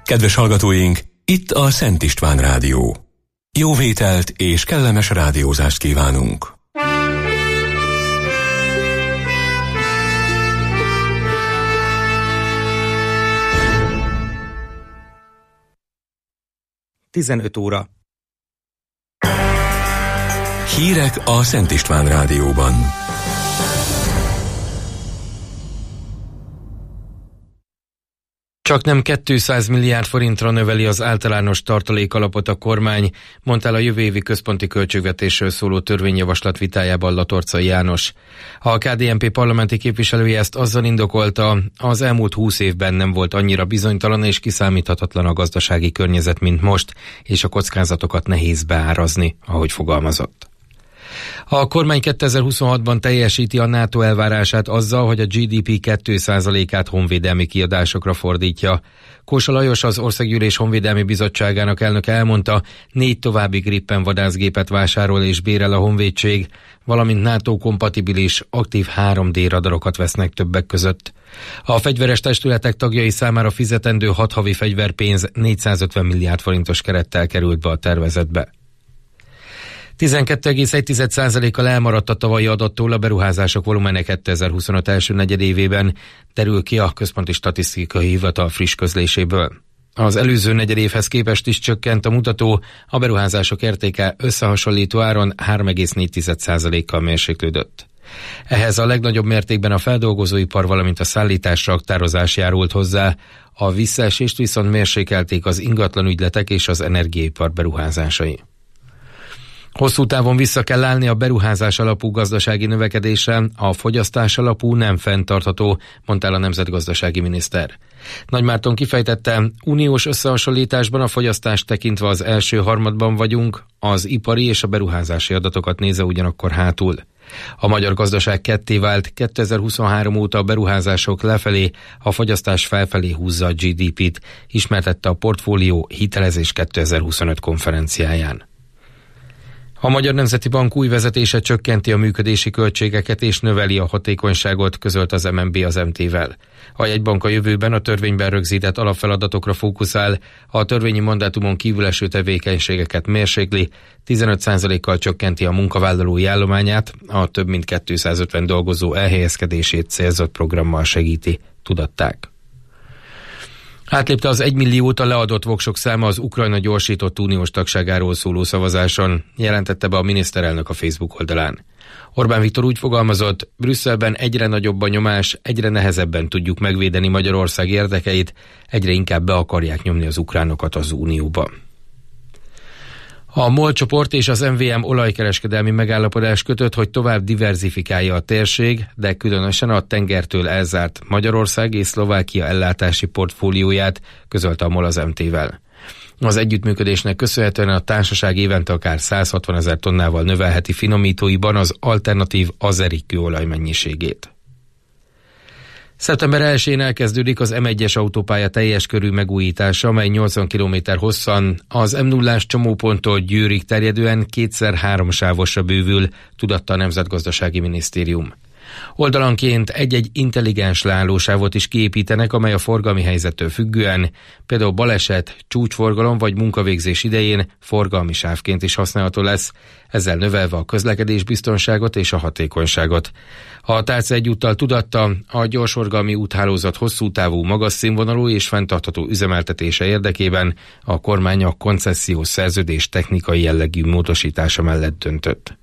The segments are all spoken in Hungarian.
Kedves hallgatóink, itt a Szent István Rádió. Jó vételt és kellemes rádiózást kívánunk! (15 óra). Hírek a Szent István Rádióban. Csaknem 200 milliárd forintra növeli az általános tartalékalapot a kormány, mondta el a jövő évi központi költségvetésről szóló törvényjavaslat vitájában Latorcai János. A KDNP parlamenti képviselője ezt azzal indokolta, az elmúlt 20 évben nem volt annyira bizonytalan és kiszámíthatatlan a gazdasági környezet, mint most, és a kockázatokat nehéz beárazni, ahogy fogalmazott. A kormány 2026-ban teljesíti a NATO elvárását azzal, hogy a GDP 2%-át honvédelmi kiadásokra fordítja. Kósa Lajos, az Országgyűlés Honvédelmi Bizottságának elnöke elmondta, 4 további Gripen vadászgépet vásárol és bérel a honvédség, valamint NATO-kompatibilis aktív 3D radarokat vesznek többek között. A fegyveres testületek tagjai számára fizetendő 6 havi fegyverpénz 450 milliárd forintos kerettel került be a tervezetbe. 12,1%-kal elmaradt a tavalyi adattól a beruházások volumene 2025 első negyedévében, derül ki a Központi Statisztikai Hivatal friss közléséből. Az előző negyedévhez képest is csökkent a mutató, a beruházások értéke összehasonlító áron 3,4%-kal mérséklődött. Ehhez a legnagyobb mértékben a feldolgozóipar, valamint a szállítás, raktározás járult hozzá, a visszaesést viszont mérsékelték az ingatlanügyletek és az energiaipar beruházásai. Hosszú távon vissza kell állni a beruházás alapú gazdasági növekedésre, a fogyasztás alapú nem fenntartható, mondta el a nemzetgazdasági miniszter. Nagymárton kifejtette, uniós összehasonlításban a fogyasztást tekintve az első harmadban vagyunk, az ipari és a beruházási adatokat nézve ugyanakkor hátul. A magyar gazdaság ketté vált, 2023 óta a beruházások lefelé, a fogyasztás felfelé húzza a GDP-t, ismertette a Portfólió Hitelezés 2025 konferenciáján. A Magyar Nemzeti Bank új vezetése csökkenti a működési költségeket és növeli a hatékonyságot, közölt az MNB az MT-vel. A jegybank a jövőben a törvényben rögzített alapfeladatokra fókuszál, a törvényi mandátumon kívül eső tevékenységeket mérsékli, 15%-kal csökkenti a munkavállalói állományát, a több mint 250 dolgozó elhelyezkedését célzott programmal segíti, tudatták. Átlépte az 1 milliót leadott voksok száma az Ukrajna gyorsított uniós tagságáról szóló szavazáson, jelentette be a miniszterelnök a Facebook oldalán. Orbán Viktor úgy fogalmazott, Brüsszelben egyre nagyobb a nyomás, egyre nehezebben tudjuk megvédeni Magyarország érdekeit, egyre inkább be akarják nyomni az ukránokat az unióba. A MOL csoport és az MVM olajkereskedelmi megállapodás kötött, hogy tovább diverzifikálja a térség, de különösen a tengertől elzárt Magyarország és Szlovákia ellátási portfólióját, közölte a MOL az MT-vel. Az együttműködésnek köszönhetően a társaság évente akár 160 000 tonnával növelheti finomítóiban az alternatív azeri kőolaj mennyiségét. Szeptember 1-én elkezdődik az M1-es autópálya teljes körű megújítása, amely 80 km hosszan, az M0-ás csomóponttól Győrig terjedően 2x3 sávosra bővül, tudatta a Nemzetgazdasági Minisztérium. Oldalanként egy-egy intelligens leállósávot is kiépítenek, amely a forgalmi helyzettől függően, például baleset, csúcsforgalom vagy munkavégzés idején forgalmi sávként is használható lesz, ezzel növelve a közlekedésbiztonságot és a hatékonyságot. A tárca egyúttal tudatta, a gyorsforgalmi úthálózat hosszú távú, magas színvonalú és fenntartható üzemeltetése érdekében a kormány a koncesziós szerződés technikai jellegű módosítása mellett döntött.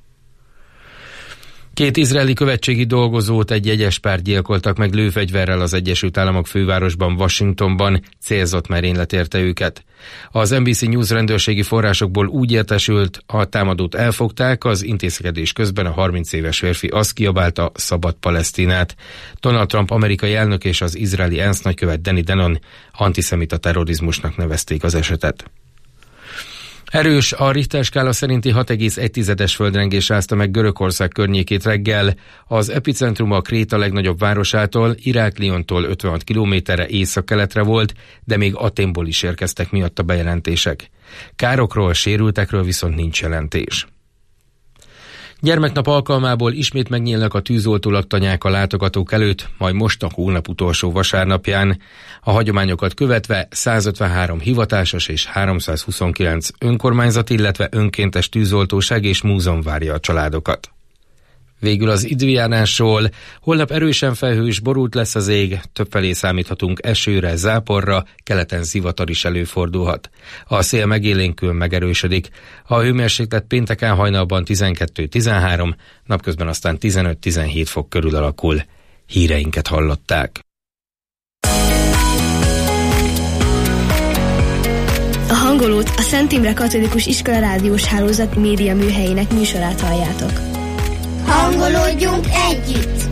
2 izraeli követségi dolgozót egy jegyes pár gyilkoltak meg lőfegyverrel az Egyesült Államok fővárosban, Washingtonban, célzott merénylet érte őket. Az NBC News rendőrségi forrásokból úgy értesült, a támadót elfogták, az intézkedés közben a 30 éves férfi azt kiabálta, szabad Palesztinát. Donald Trump amerikai elnök és az izraeli ENSZ nagykövet Danny Danon antiszemita terrorizmusnak nevezték az esetet. Erős, a Richter skála szerinti 6,1-es földrengés rázta meg Görögország környékét reggel. Az epicentrum a Kréta legnagyobb városától, Irakliontól 56 kilométerre észak-keletre volt, de még Athénból is érkeztek miatt a bejelentések. Károkról, sérültekről viszont nincs jelentés. Gyermeknap alkalmából ismét megnyílnak a tűzoltó laktanyák a látogatók előtt, majd most a hónap utolsó vasárnapján. A hagyományokat követve 153 hivatásos és 329 önkormányzat, illetve önkéntes tűzoltóság és múzeum várja a családokat. Végül az időjárásról: holnap erősen felhős, borult lesz az ég, többfelé számíthatunk esőre, záporra, keleten zivatar is előfordulhat. A szél megélénkül, megerősödik. A hőmérséklet pénteken hajnalban 12-13, napközben aztán 15-17 fok körül alakul. Híreinket hallották. A Hangolót, a Szent Imre Katolikus Iskola rádiós hálózat média műhelyének műsorát halljátok. Hangolódjunk együtt!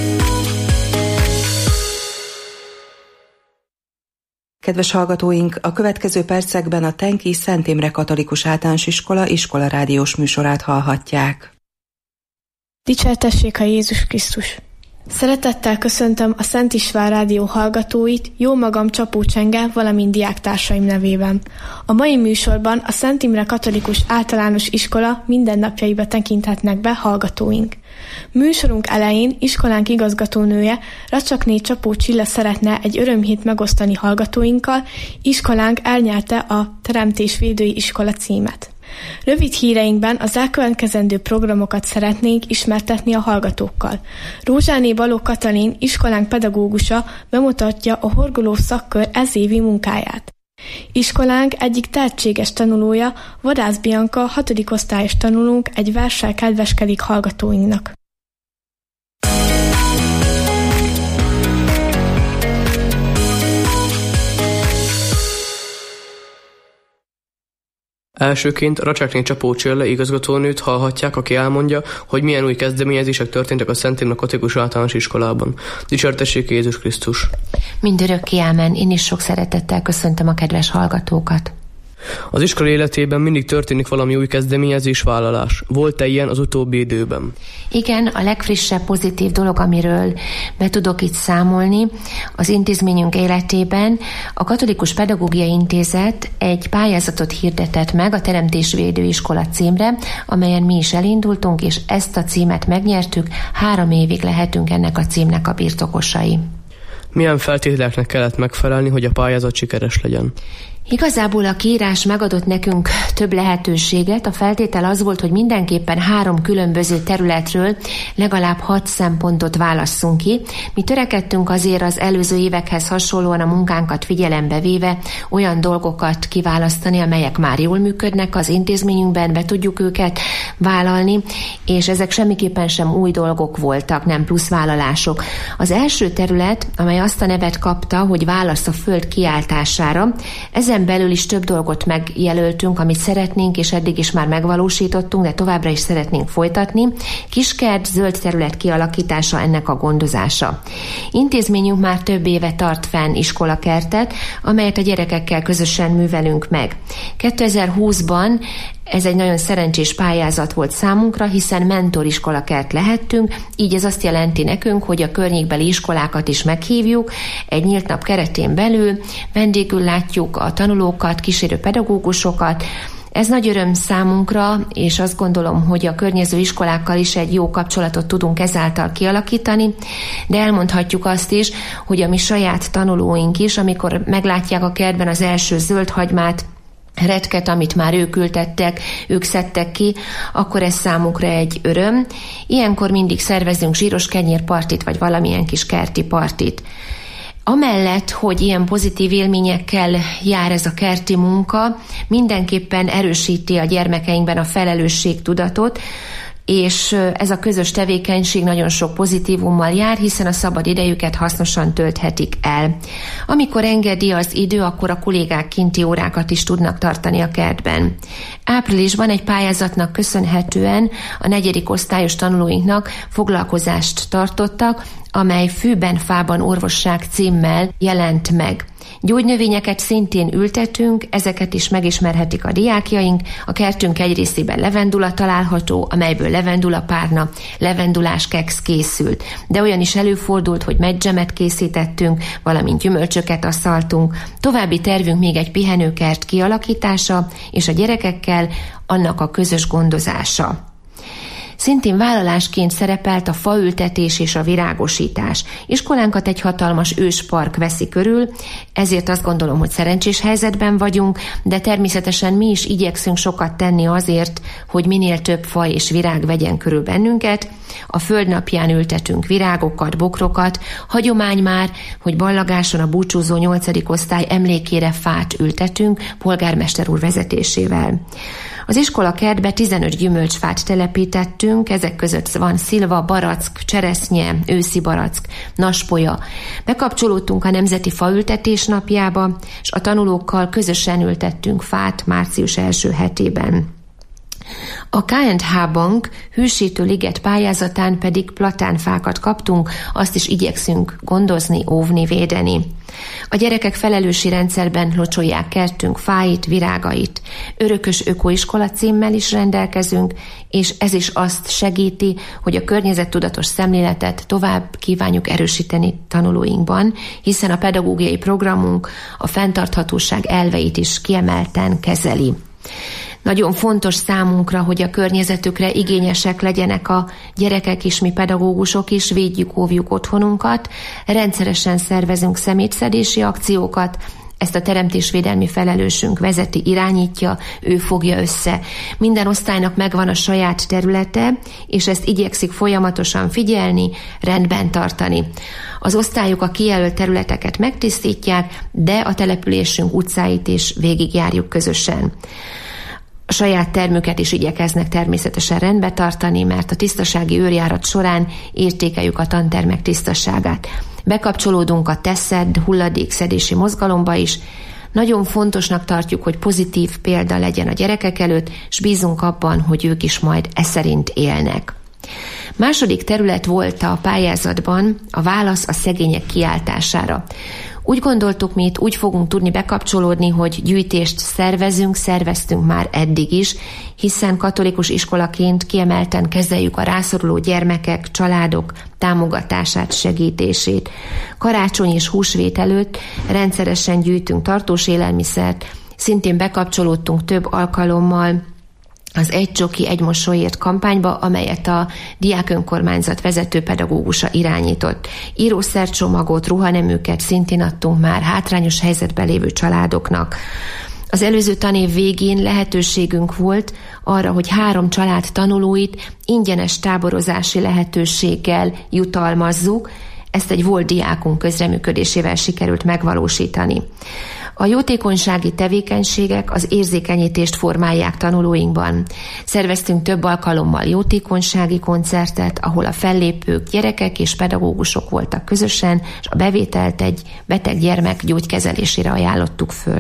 Kedves hallgatóink, a következő percekben a Tenki Szent Imre Katolikus Általános Iskola rádiós műsorát hallhatják. Dicsértessék a Jézus Krisztus! Szeretettel köszöntöm a Szent István Rádió hallgatóit, jó magam Csapó Csenge, valamint diáktársaim nevében. A mai műsorban a Szent Imre Katolikus Általános Iskola mindennapjaiba tekinthetnek be hallgatóink. Műsorunk elején iskolánk igazgatónője, Racsakné Csapó Csilla szeretne egy örömhírt megosztani hallgatóinkkal. Iskolánk elnyerte a Teremtésvédői Iskola címet. Rövid híreinkben az elkövetkezendő programokat szeretnénk ismertetni a hallgatókkal. Rózsáné Balogh Katalin, iskolánk pedagógusa bemutatja a horgoló szakkör ezévi munkáját. Iskolánk egyik tehetséges tanulója, Vadász Bianka, 6. osztályos tanulónk egy verssel kedveskedik hallgatóinknak. Elsőként Racsakné Csapó Csilla igazgatónőt hallhatják, aki elmondja, hogy milyen új kezdeményezések történtek a Szent Imre Katolikus Általános Iskolában. Dicsértessék Jézus Krisztus! Mindörökké ámen, én is sok szeretettel köszöntöm a kedves hallgatókat. Az iskola életében mindig történik valami új kezdeményezés, vállalás. Volt-e ilyen az utóbbi időben? Igen, a legfrissebb pozitív dolog, amiről be tudok itt számolni, az intézményünk életében a Katolikus Pedagógiai Intézet egy pályázatot hirdetett meg a Teremtésvédői Iskola címre, amelyen mi is elindultunk, és ezt a címet megnyertük, 3 évig lehetünk ennek a címnek a birtokosai. Milyen feltételeknek kellett megfelelni, hogy a pályázat sikeres legyen? Igazából a kiírás megadott nekünk több lehetőséget. A feltétel az volt, hogy mindenképpen 3 különböző területről legalább 6 szempontot válasszunk ki. Mi törekedtünk azért az előző évekhez hasonlóan a munkánkat figyelembe véve olyan dolgokat kiválasztani, amelyek már jól működnek az intézményünkben, be tudjuk őket vállalni, és ezek semmiképpen sem új dolgok voltak, nem plusz vállalások. Az első terület, amely azt a nevet kapta, hogy válasz a föld kiáltására, ezen belül is több dolgot megjelöltünk, amit szeretnénk, és eddig is már megvalósítottunk, de továbbra is szeretnénk folytatni. Kiskert, zöld terület kialakítása, ennek a gondozása. Intézményünk már több éve tart fenn iskolakertet, amelyet a gyerekekkel közösen művelünk meg. 2020-ban ez egy nagyon szerencsés pályázat volt számunkra, hiszen mentoriskolakert lehettünk, így ez azt jelenti nekünk, hogy a környékbeli iskolákat is meghívjuk, egy nyílt nap keretén belül vendégül látjuk a tanulókat, kísérő pedagógusokat. Ez nagy öröm számunkra, és azt gondolom, hogy a környező iskolákkal is egy jó kapcsolatot tudunk ezáltal kialakítani, de elmondhatjuk azt is, hogy a mi saját tanulóink is, amikor meglátják a kertben az első zöld hagymát, retket, amit már ők ültettek, ők szedtek ki, akkor ez számukra egy öröm. Ilyenkor mindig szervezünk zsíros kenyérpartit, vagy valamilyen kis kerti partit. Amellett, hogy ilyen pozitív élményekkel jár ez a kerti munka, mindenképpen erősíti a gyermekeinkben a felelősségtudatot, és ez a közös tevékenység nagyon sok pozitívummal jár, hiszen a szabad idejüket hasznosan tölthetik el. Amikor engedi az idő, akkor a kollégák kinti órákat is tudnak tartani a kertben. Áprilisban egy pályázatnak köszönhetően a 4. osztályos tanulóinknak foglalkozást tartottak, amely Fűben, fában orvosság címmel jelent meg. Gyógynövényeket szintén ültetünk, ezeket is megismerhetik a diákjaink. A kertünk egy részében levendula található, amelyből levendulapárna, levendulás keksz készült. De olyan is előfordult, hogy medzsemet készítettünk, valamint gyümölcsöket asszaltunk. További tervünk még egy pihenőkert kialakítása, és a gyerekekkel annak a közös gondozása. Szintén vállalásként szerepelt a faültetés és a virágosítás. Iskolánkat egy hatalmas őspark veszi körül, ezért azt gondolom, hogy szerencsés helyzetben vagyunk, de természetesen mi is igyekszünk sokat tenni azért, hogy minél több faj és virág vegyen körül bennünket. A Földnapján ültetünk virágokat, bokrokat, hagyomány már, hogy Ballagáson a búcsúzó 8. osztály emlékére fát ültetünk polgármester úr vezetésével. Az iskola kertbe 15 gyümölcsfát telepítettünk, ezek között van szilva, barack, cseresznye, őszi barack, naspolya. Bekapcsolódtunk a Nemzeti Faültetés napjába, és a tanulókkal közösen ültettünk fát március első hetében. A K&H Bank hűsítő liget pályázatán pedig platánfákat kaptunk, azt is igyekszünk gondozni, óvni, védeni. A gyerekek felelőssi rendszerben locsolják kertünk fáit, virágait. Örökös ökoiskola címmel is rendelkezünk, és ez is azt segíti, hogy a környezettudatos szemléletet tovább kívánjuk erősíteni tanulóinkban, hiszen a pedagógiai programunk a fenntarthatóság elveit is kiemelten kezeli. Nagyon fontos számunkra, hogy a környezetükre igényesek legyenek a gyerekek is, mi pedagógusok is, védjük, óvjuk otthonunkat, rendszeresen szervezünk szemétszedési akciókat, ezt a teremtésvédelmi felelősünk vezeti, irányítja, ő fogja össze. Minden osztálynak megvan a saját területe, és ezt igyekszik folyamatosan figyelni, rendben tartani. Az osztályok a kijelölt területeket megtisztítják, de a településünk utcáit is végigjárjuk közösen. A saját termüket is igyekeznek természetesen rendbe tartani, mert a tisztasági őrjárat során értékeljük a tantermek tisztaságát. Bekapcsolódunk a TESZED hulladékszedési mozgalomba is. Nagyon fontosnak tartjuk, hogy pozitív példa legyen a gyerekek előtt, és bízunk abban, hogy ők is majd szerint élnek. Második terület volt a pályázatban a válasz a szegények kiáltására. Úgy gondoltuk, mi itt úgy fogunk tudni bekapcsolódni, hogy gyűjtést szerveztünk már eddig is, hiszen katolikus iskolaként kiemelten kezeljük a rászoruló gyermekek, családok támogatását, segítését. Karácsony és húsvét előtt rendszeresen gyűjtünk tartós élelmiszert, szintén bekapcsolódtunk több alkalommal az Egy Csoki, Egy Mosolyért kampányba, amelyet a diák önkormányzat vezető pedagógusa irányított. Írószercsomagot, ruhaneműket szintén adtunk már hátrányos helyzetben lévő családoknak. Az előző tanév végén lehetőségünk volt arra, hogy 3 család tanulóit ingyenes táborozási lehetőséggel jutalmazzuk. Ezt egy volt diákunk közreműködésével sikerült megvalósítani. A jótékonysági tevékenységek az érzékenyítést formálják tanulóinkban. Szerveztünk több alkalommal jótékonysági koncertet, ahol a fellépők gyerekek és pedagógusok voltak közösen, és a bevételt egy beteg gyermek gyógykezelésére ajánlottuk föl.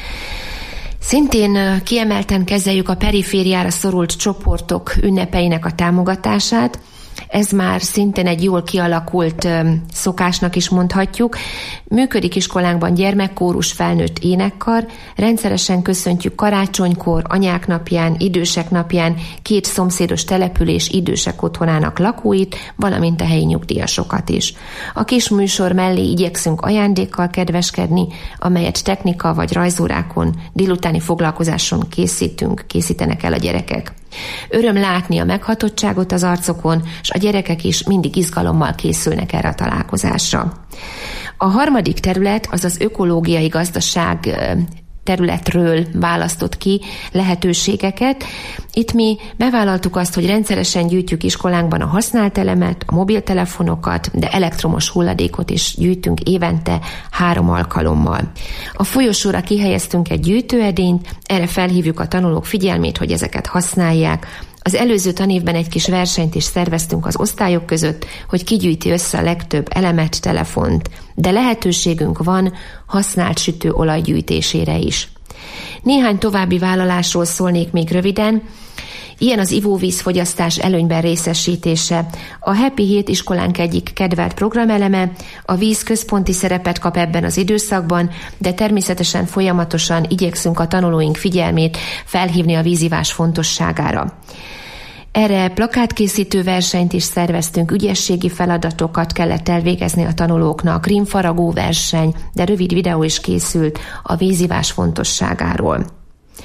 Szintén kiemelten kezeljük a perifériára szorult csoportok ünnepeinek a támogatását. Ez már szintén egy jól kialakult szokásnak is mondhatjuk. Működik iskolánkban gyermekkórus, felnőtt énekkar, rendszeresen köszöntjük karácsonykor, anyák napján, idősek napján 2 szomszédos település idősek otthonának lakóit, valamint a helyi nyugdíjasokat is. A kis műsor mellé igyekszünk ajándékkal kedveskedni, amelyet technika vagy rajzórákon, délutáni foglalkozáson készítenek el a gyerekek. Öröm látni a meghatottságot az arcokon, és a gyerekek is mindig izgalommal készülnek erre a találkozásra. A harmadik terület az az ökológiai gazdaság területről választott ki lehetőségeket. Itt mi bevállaltuk azt, hogy rendszeresen gyűjtjük iskolánkban a használt elemet, a mobiltelefonokat, de elektromos hulladékot is gyűjtünk évente 3 alkalommal. A folyosóra kihelyeztünk egy gyűjtőedényt, erre felhívjuk a tanulók figyelmét, hogy ezeket használják. Az előző tanévben egy kis versenyt is szerveztünk az osztályok között, hogy ki gyűjti össze a legtöbb elemet, telefont, de lehetőségünk van használt sütőolaj gyűjtésére is. Néhány további vállalásról szólnék még röviden. Ilyen az ivóvízfogyasztás előnyben részesítése. A Happy Hét iskolánk egyik kedvelt programeleme, a víz központi szerepet kap ebben az időszakban, de természetesen folyamatosan igyekszünk a tanulóink figyelmét felhívni a vízivás fontosságára. Erre plakátkészítő versenyt is szerveztünk, ügyességi feladatokat kellett elvégezni a tanulóknak, rímfaragó verseny, de rövid videó is készült a vízivás fontosságáról.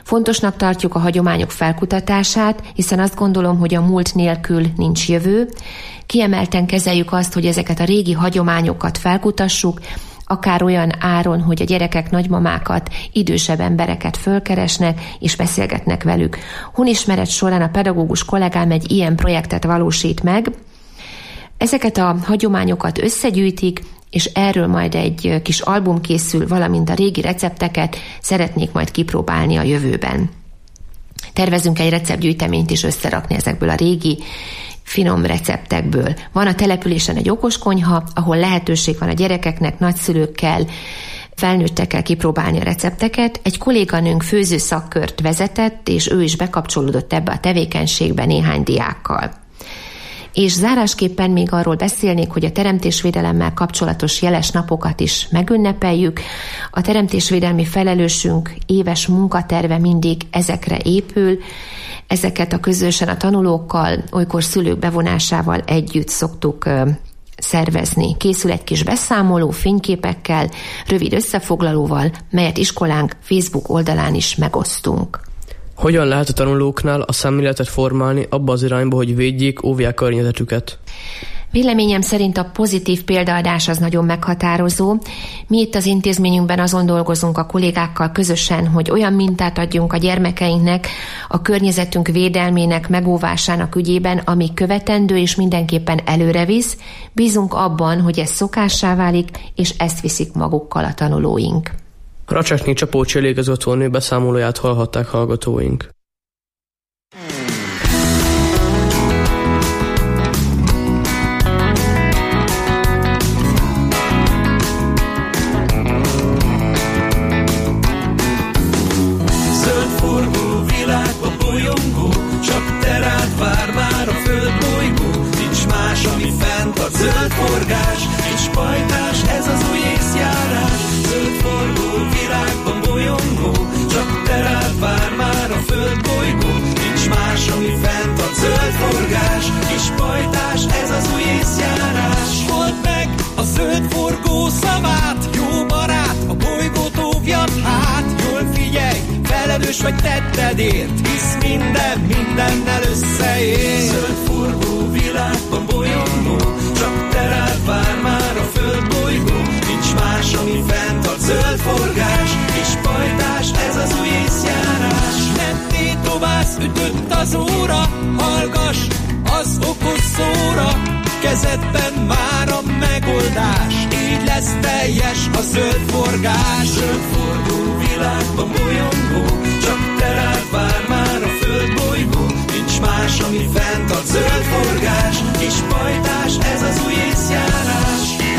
Fontosnak tartjuk a hagyományok felkutatását, hiszen azt gondolom, hogy a múlt nélkül nincs jövő. Kiemelten kezeljük azt, hogy ezeket a régi hagyományokat felkutassuk, akár olyan áron, hogy a gyerekek nagymamákat, idősebb embereket fölkeresnek és beszélgetnek velük. Honismeret során a pedagógus kollégám egy ilyen projektet valósít meg. Ezeket a hagyományokat összegyűjtik, és erről majd egy kis album készül, valamint a régi recepteket szeretnék majd kipróbálni a jövőben. Tervezünk egy receptgyűjteményt is összerakni ezekből a régi finom receptekből. Van a településen egy okoskonyha, ahol lehetőség van a gyerekeknek, nagyszülőkkel, felnőttekkel kipróbálni a recepteket. Egy kolléganőnk főző szakkört vezetett, és ő is bekapcsolódott ebbe a tevékenységbe néhány diákkal. És zárásképpen még arról beszélnék, hogy a teremtésvédelemmel kapcsolatos jeles napokat is megünnepeljük. A teremtésvédelmi felelősünk éves munkaterve mindig ezekre épül. Ezeket a közösen a tanulókkal, olykor szülők bevonásával együtt szoktuk szervezni. Készül egy kis beszámoló fényképekkel, rövid összefoglalóval, melyet iskolánk Facebook oldalán is megosztunk. Hogyan lehet a tanulóknál a szemléletet formálni abba az irányba, hogy védjék, óvják környezetüket? Véleményem szerint a pozitív példaadás az nagyon meghatározó. Mi itt az intézményünkben azon dolgozunk a kollégákkal közösen, hogy olyan mintát adjunk a gyermekeinknek, a környezetünk védelmének, megóvásának ügyében, ami követendő és mindenképpen előre visz. Bízunk abban, hogy ez szokássá válik, és ezt viszik magukkal a tanulóink. Racsásné Csapó Csilli igazgatónő beszámolóját hallhatták hallgatóink. Zöldforgó világba bolyongó, csak te rád vár már a földbolygó. Nincs más, ami fenntart, zöld forgás, nincs pajtás, ez az új észjárás. Zöldforgó világban bolyongó, csak te rád vár már a földbolygó. Nincs más, ami fenntart, zöld forgás, kis pajtás, ez az új észjárás. Old meg a zöldforgó szavát, jó barát, a bolygót óvjad hát. Jól figyelj, felelős vagy tettedért, hisz mindennel összeér. Zöldforgó világban bolyongó, csak te rád vár már a földbolygó. Nincs más, ami fenntart, zöld forgás, kis pajtás, ez az új észjárás. Nem tétovász, ütött az óra, hallgass az okos szóra. Kezedben már a megoldás, így lesz teljes a zöld forgás. Zöldforgó világban bolyongó, csak te rád vár már a földbolygó. Nincs más, ami fenntart, zöld forgás, kis pajtás, ez az új észjárás.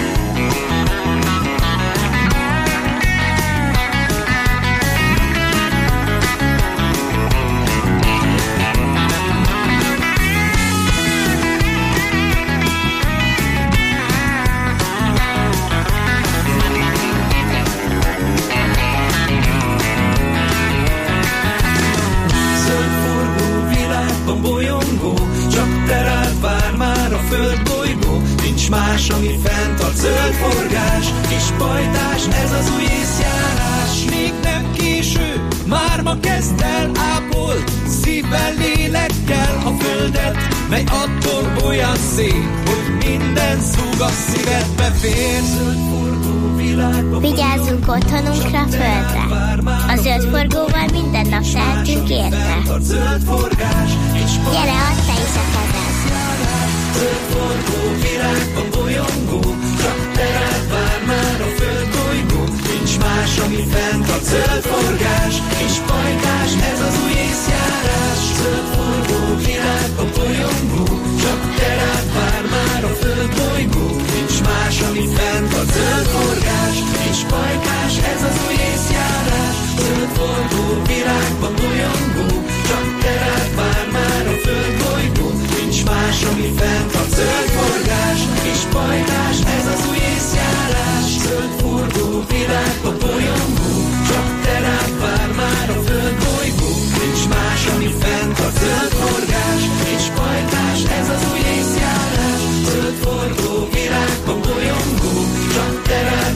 Földbolygó, nincs más, ami fenntart, zöld forgás, kis pajtás, ez az új észjárás. Még nem késő, már ma kezd el, ápold szívvel, lélekkel a földet, mely attól olyan szép, hogy minden szúg a szívedbe fér. Zöldforgó világba. Vigyázzunk otthonunkra, földre. A zöldforgóval minden nap tehetünk érte. Gyere, add te is a kezed. Zöldforgó világban bolyongó, csak te rád vár már a földbolygó. Nincs más, ami fenntart, zöld forgás, kis pajtás, ez az új észjárás. Zöldforgó világban bolyongó, csak te rád vár már a földbolygó. Nincs más, ami fenntart, zöld forgás, kis pajtás, ez az új észjárás. Zöldforgó világban bolyongó, csak te rád vár már a földbolygó. Nincs más, ami fenntart, zöld forgás, kis pajtás, ez az új észjárás. Zöldforgó világba bolyongó, csak te rád vár már a földbolygó. Nincs más, ami fenntart, zöld forgás, kis pajtás, ez az új észjárás. Zöldforgó világba bolyongó, csak te rád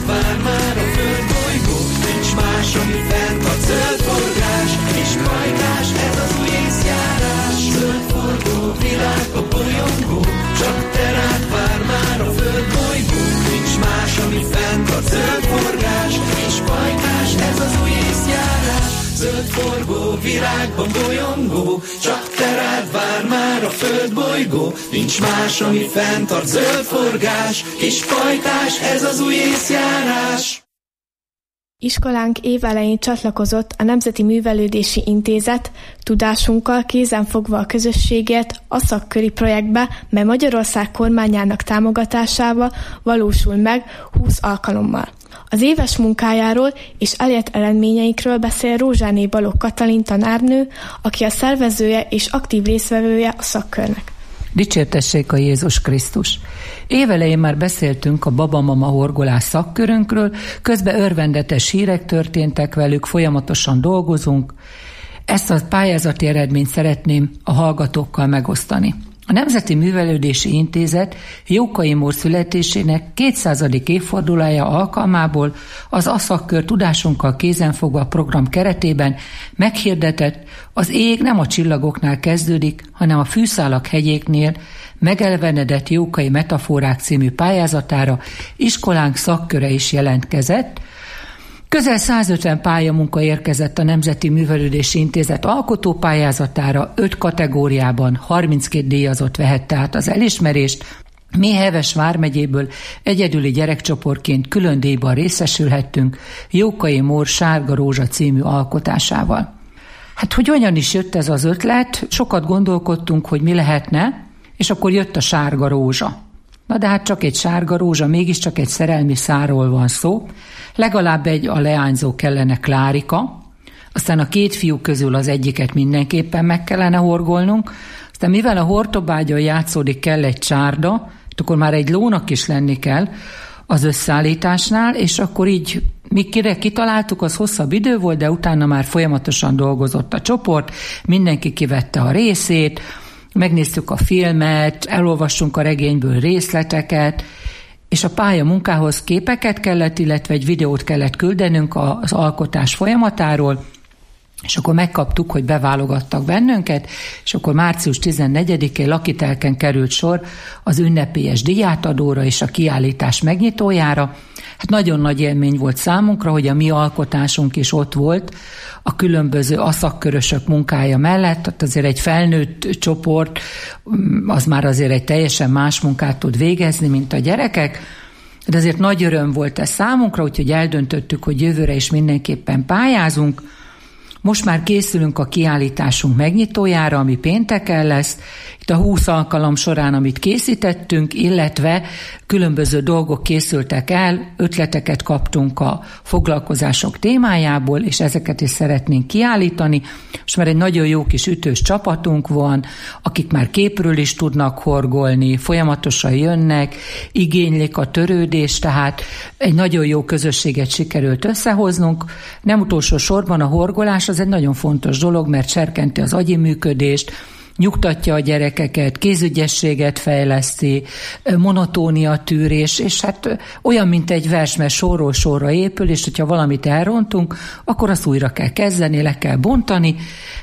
világban bolyongó, csak te rád vár már a földbolygó. Nincs más, ami fenntart, zöld forgás, kis pajtás, ez az új észjárás. Iskolánk évelején csatlakozott a Nemzeti Művelődési Intézet tudásunkkal kézenfogva a közösségért a szakköri projektbe, mely Magyarország kormányának támogatásával valósul meg 20 alkalommal. Az éves munkájáról és elért eredményeikről beszél Rózsáné Balogh Katalin tanárnő, aki a szervezője és aktív résztvevője a szakkörnek. Dicsértessék a Jézus Krisztus! Évelején már beszéltünk a Baba-Mama horgolás szakkörünkről, közben örvendetes hírek történtek velük, folyamatosan dolgozunk. Ezt a pályázati eredményt szeretném a hallgatókkal megosztani. A Nemzeti Művelődési Intézet Jókai Mór születésének 200. évfordulója alkalmából az szakkör tudásunkkal kézenfogva program keretében meghirdetett Az ég nem a csillagoknál kezdődik, hanem a fűszálak hegyéknél megelvenedett Jókai metaforák című pályázatára iskolánk szakköre is jelentkezett. Közel 150 pályamunka érkezett a Nemzeti Művelődési Intézet alkotópályázatára, 5 kategóriában 32 díjazott vehette át az elismerést. Mi Heves vármegyéből egyedüli gyerekcsoportként külön díjban részesülhettünk Jókai Mór Sárga Rózsa című alkotásával. Hát, hogy olyan is jött ez az ötlet, sokat gondolkodtunk, hogy mi lehetne, és akkor jött a sárga rózsa. Na de hát csak egy sárga rózsa, mégiscsak egy szerelmi szárról van szó. Legalább egy a leányzó kellene, Klárika, aztán a 2 fiú közül az egyiket mindenképpen meg kellene horgolnunk, aztán mivel a Hortobágyon játszódik, kell egy csárda, akkor már egy lónak is lenni kell az összeállításnál, és akkor így mi kitaláltuk, az hosszabb idő volt, de utána már folyamatosan dolgozott a csoport, mindenki kivette a részét, megnéztük a filmet, elolvassunk a regényből részleteket, és a pályamunkához képeket kellett, illetve egy videót kellett küldenünk az alkotás folyamatáról, és akkor megkaptuk, hogy beválogattak bennünket, és akkor március 14-én Lakitelken került sor az ünnepélyes díjátadóra és a kiállítás megnyitójára. Hát nagyon nagy élmény volt számunkra, hogy a mi alkotásunk is ott volt a különböző szakkörösök munkája mellett, tehát azért egy felnőtt csoport, az már azért egy teljesen más munkát tud végezni, mint a gyerekek, de azért nagy öröm volt ez számunkra, úgyhogy eldöntöttük, hogy jövőre is mindenképpen pályázunk. Most már készülünk a kiállításunk megnyitójára, ami pénteken lesz. Itt a 20 alkalom során, amit készítettünk, illetve különböző dolgok készültek el, ötleteket kaptunk a foglalkozások témájából, és ezeket is szeretnénk kiállítani. És már egy nagyon jó kis ütős csapatunk van, akik már képről is tudnak horgolni, folyamatosan jönnek, igénylik a törődést, tehát egy nagyon jó közösséget sikerült összehoznunk. Nem utolsó sorban a horgolás az egy nagyon fontos dolog, mert serkenti az agyi működést, nyugtatja a gyerekeket, kézügyességet fejleszti, monotónia tűrés, és hát olyan, mint egy vers, mert sorról sorra épül, és hogyha valamit elrontunk, akkor azt újra kell kezdeni, le kell bontani,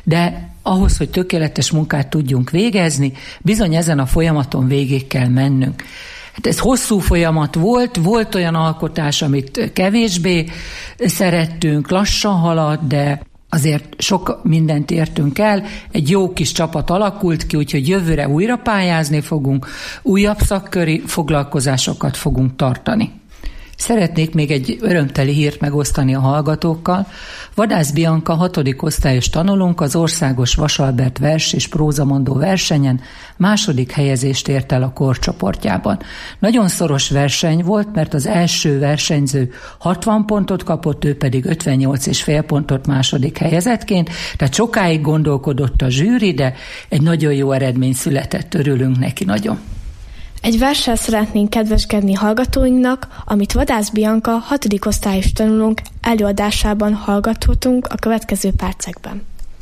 de ahhoz, hogy tökéletes munkát tudjunk végezni, bizony ezen a folyamaton végig kell mennünk. Hát ez hosszú folyamat volt olyan alkotás, amit kevésbé szerettünk, lassan halad, de azért sok mindent értünk el, egy jó kis csapat alakult ki, úgyhogy jövőre újra pályázni fogunk, újabb szakköri foglalkozásokat fogunk tartani. Szeretnék még egy örömteli hírt megosztani a hallgatókkal. Vadász Bianka 6. osztályos tanulónk az országos Vasalbert vers és prózamondó versenyen 2. helyezést ért el a korcsoportjában. Nagyon szoros verseny volt, mert az első versenyző 60 pontot kapott, ő pedig 58,5 pontot 2. helyezettként, tehát sokáig gondolkodott a zsűri, de egy nagyon jó eredmény született, örülünk neki nagyon. Egy verssel szeretnénk kedveskedni hallgatóinknak, amit Vadász Bianka 6. osztályos tanulónk előadásában hallgathatunk a következő percekben.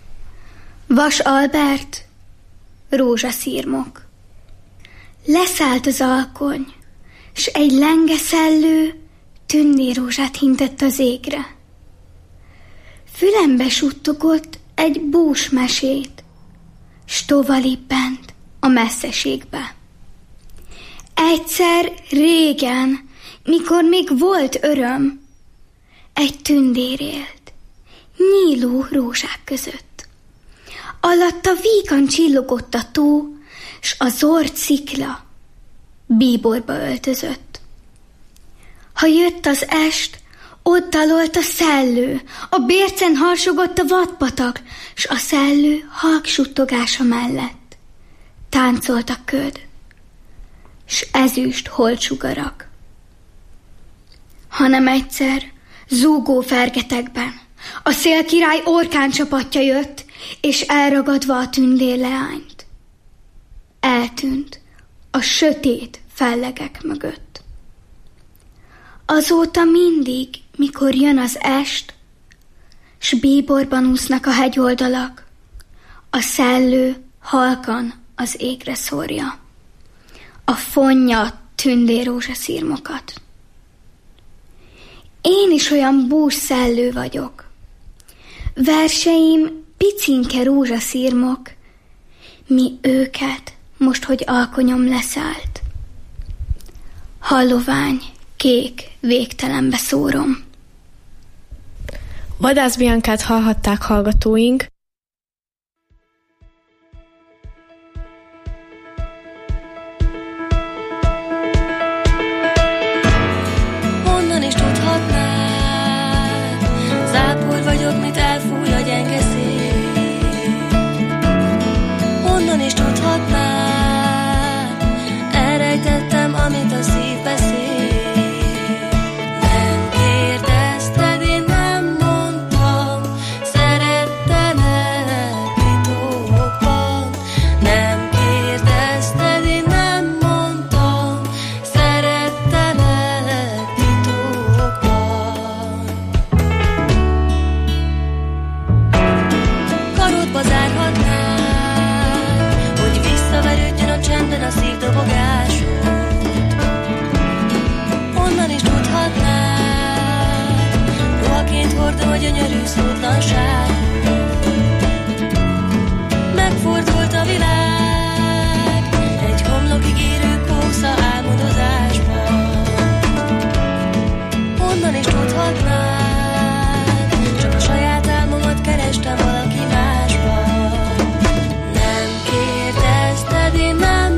Vas Albert, rózsaszírmok. Leszállt az alkony, s egy lengeszellő tündérrózsát hintett az égre. Fülembe suttogott egy bús mesét, s tovalibbent a messzeségbe. Egyszer régen, mikor még volt öröm, egy tündér élt, nyíló rózsák között. alatta vígan csillogott a tó, s a zord szikla bíborba öltözött. Ha jött az est, ott dalolt a szellő, a bércen harsogott a vadpatak, s a szellő halk suttogása mellett táncolt a köd, s ezüst holdsugarak. Hanem egyszer zúgó fergetekben a szélkirály orkáncsapatja jött, és elragadva a tündér leányt, eltűnt a sötét fellegek mögött. Azóta mindig, mikor jön az est, s bíborban úsznak a hegyoldalak, a szellő halkan az égre szórja a fonnyat tündérrózsaszírmokat. Én is olyan bús szellő vagyok. Verseim picinke rózsaszírmok, mi őket most, hogy alkonyom leszállt, hallovány, kék végtelenbe szórom. Vadász Biancát hallhatták hallgatóink. Honnan is tudhatnád, zápor vagyok, mit elfúj a gyenge szél. Honnan is tudhatnád, elrejtettem, amit a szív beszél. A szívdobogásod. Honnan is tudhatnád, ruhaként hordom a gyönyörű szótlanságot. Megfordult a világ egy homlokig érő kósza álmodozásban. Honnan is tudhatnád, csak a saját álmomat kerestem valaki másban. Nem kérdezted, én nem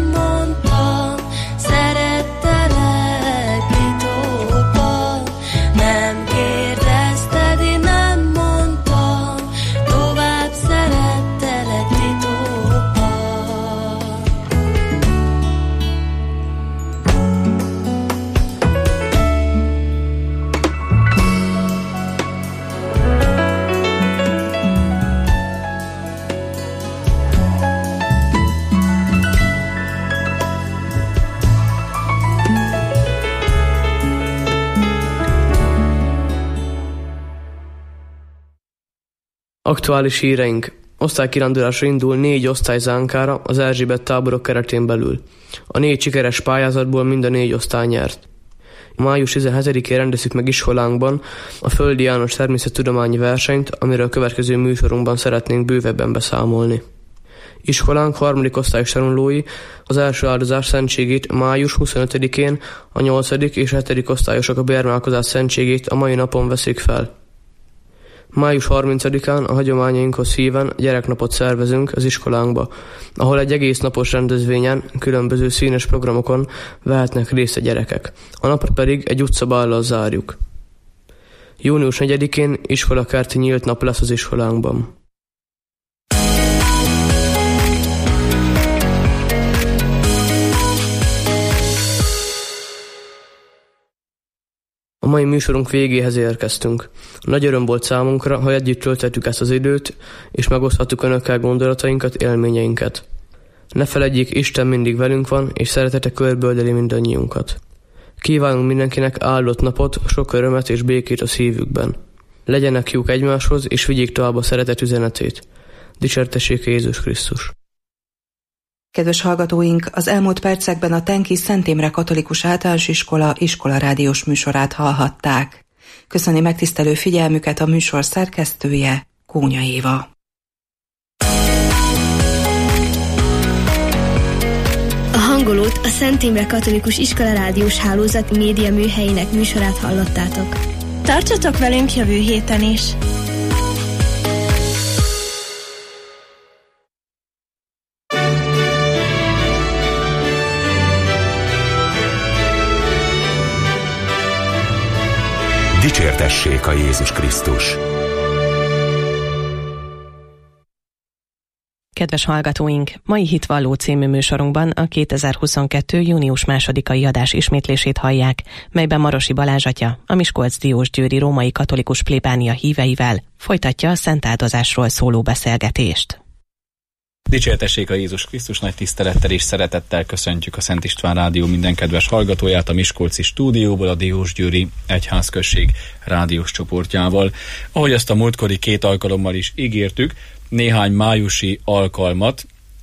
Aktuális híreink. Osztálykirándulásra indul 4 osztály Zánkára az Erzsébet táborok keretén belül. A 4 sikeres pályázatból mind a 4 osztály nyert. Május 17-én rendezzük meg iskolánkban a Földi János természettudományi versenyt, amiről a következő műsorunkban szeretnénk bővebben beszámolni. Iskolánk 3. osztályos tanulói az első áldozás szentségét május 25-én, a 8. és 7. osztályosok a bérmálkozás szentségét a mai napon veszik fel. Május 30-án a hagyományainkhoz híven gyereknapot szervezünk az iskolánkba, ahol egy egész napos rendezvényen, különböző színes programokon vehetnek részt a gyerekek. A napra pedig egy utcabállal zárjuk. Június 4-én iskolakerti nyílt nap lesz az iskolánkban. A mai műsorunk végéhez érkeztünk. Nagy öröm volt számunkra, ha együtt töltettük ezt az időt, és megoszthattuk önökkel gondolatainkat, élményeinket. Ne feledjék, Isten mindig velünk van, és szeretete körböldeli mindannyiunkat. Kívánunk mindenkinek áldott napot, sok örömet és békét a szívükben. Legyenek jók egymáshoz, és vigyék tovább a szeretet üzenetét. Dicsértessék Jézus Krisztus! Kedves hallgatóink, az elmúlt percekben a Tenki Szent Imre Katolikus Általános Iskola rádiós műsorát hallhatták. Köszöni megtisztelő figyelmüket a műsor szerkesztője, Kónya Éva. A hangolót a Szent Imre Katolikus Iskola rádiós hálózat média műhelyének műsorát hallottátok. Tartsatok velünk jövő héten is! Dicsértessék a Jézus Krisztus! Kedves hallgatóink, mai Hitvalló című műsorunkban a 2022. június 2-ai adás ismétlését hallják, melyben Marosi Balázs atya, a Miskolc-Diósgyőri római katolikus plébánia híveivel folytatja a szentáldozásról szóló beszélgetést. Dicsértessék a Jézus Krisztus, nagy tisztelettel és szeretettel köszöntjük a Szent István Rádió minden kedves hallgatóját a miskolci stúdióból, a Diósgyőri Egyházközség rádiós csoportjával. Ahogy azt a múltkori 2 alkalommal is ígértük, néhány májusi alkalmat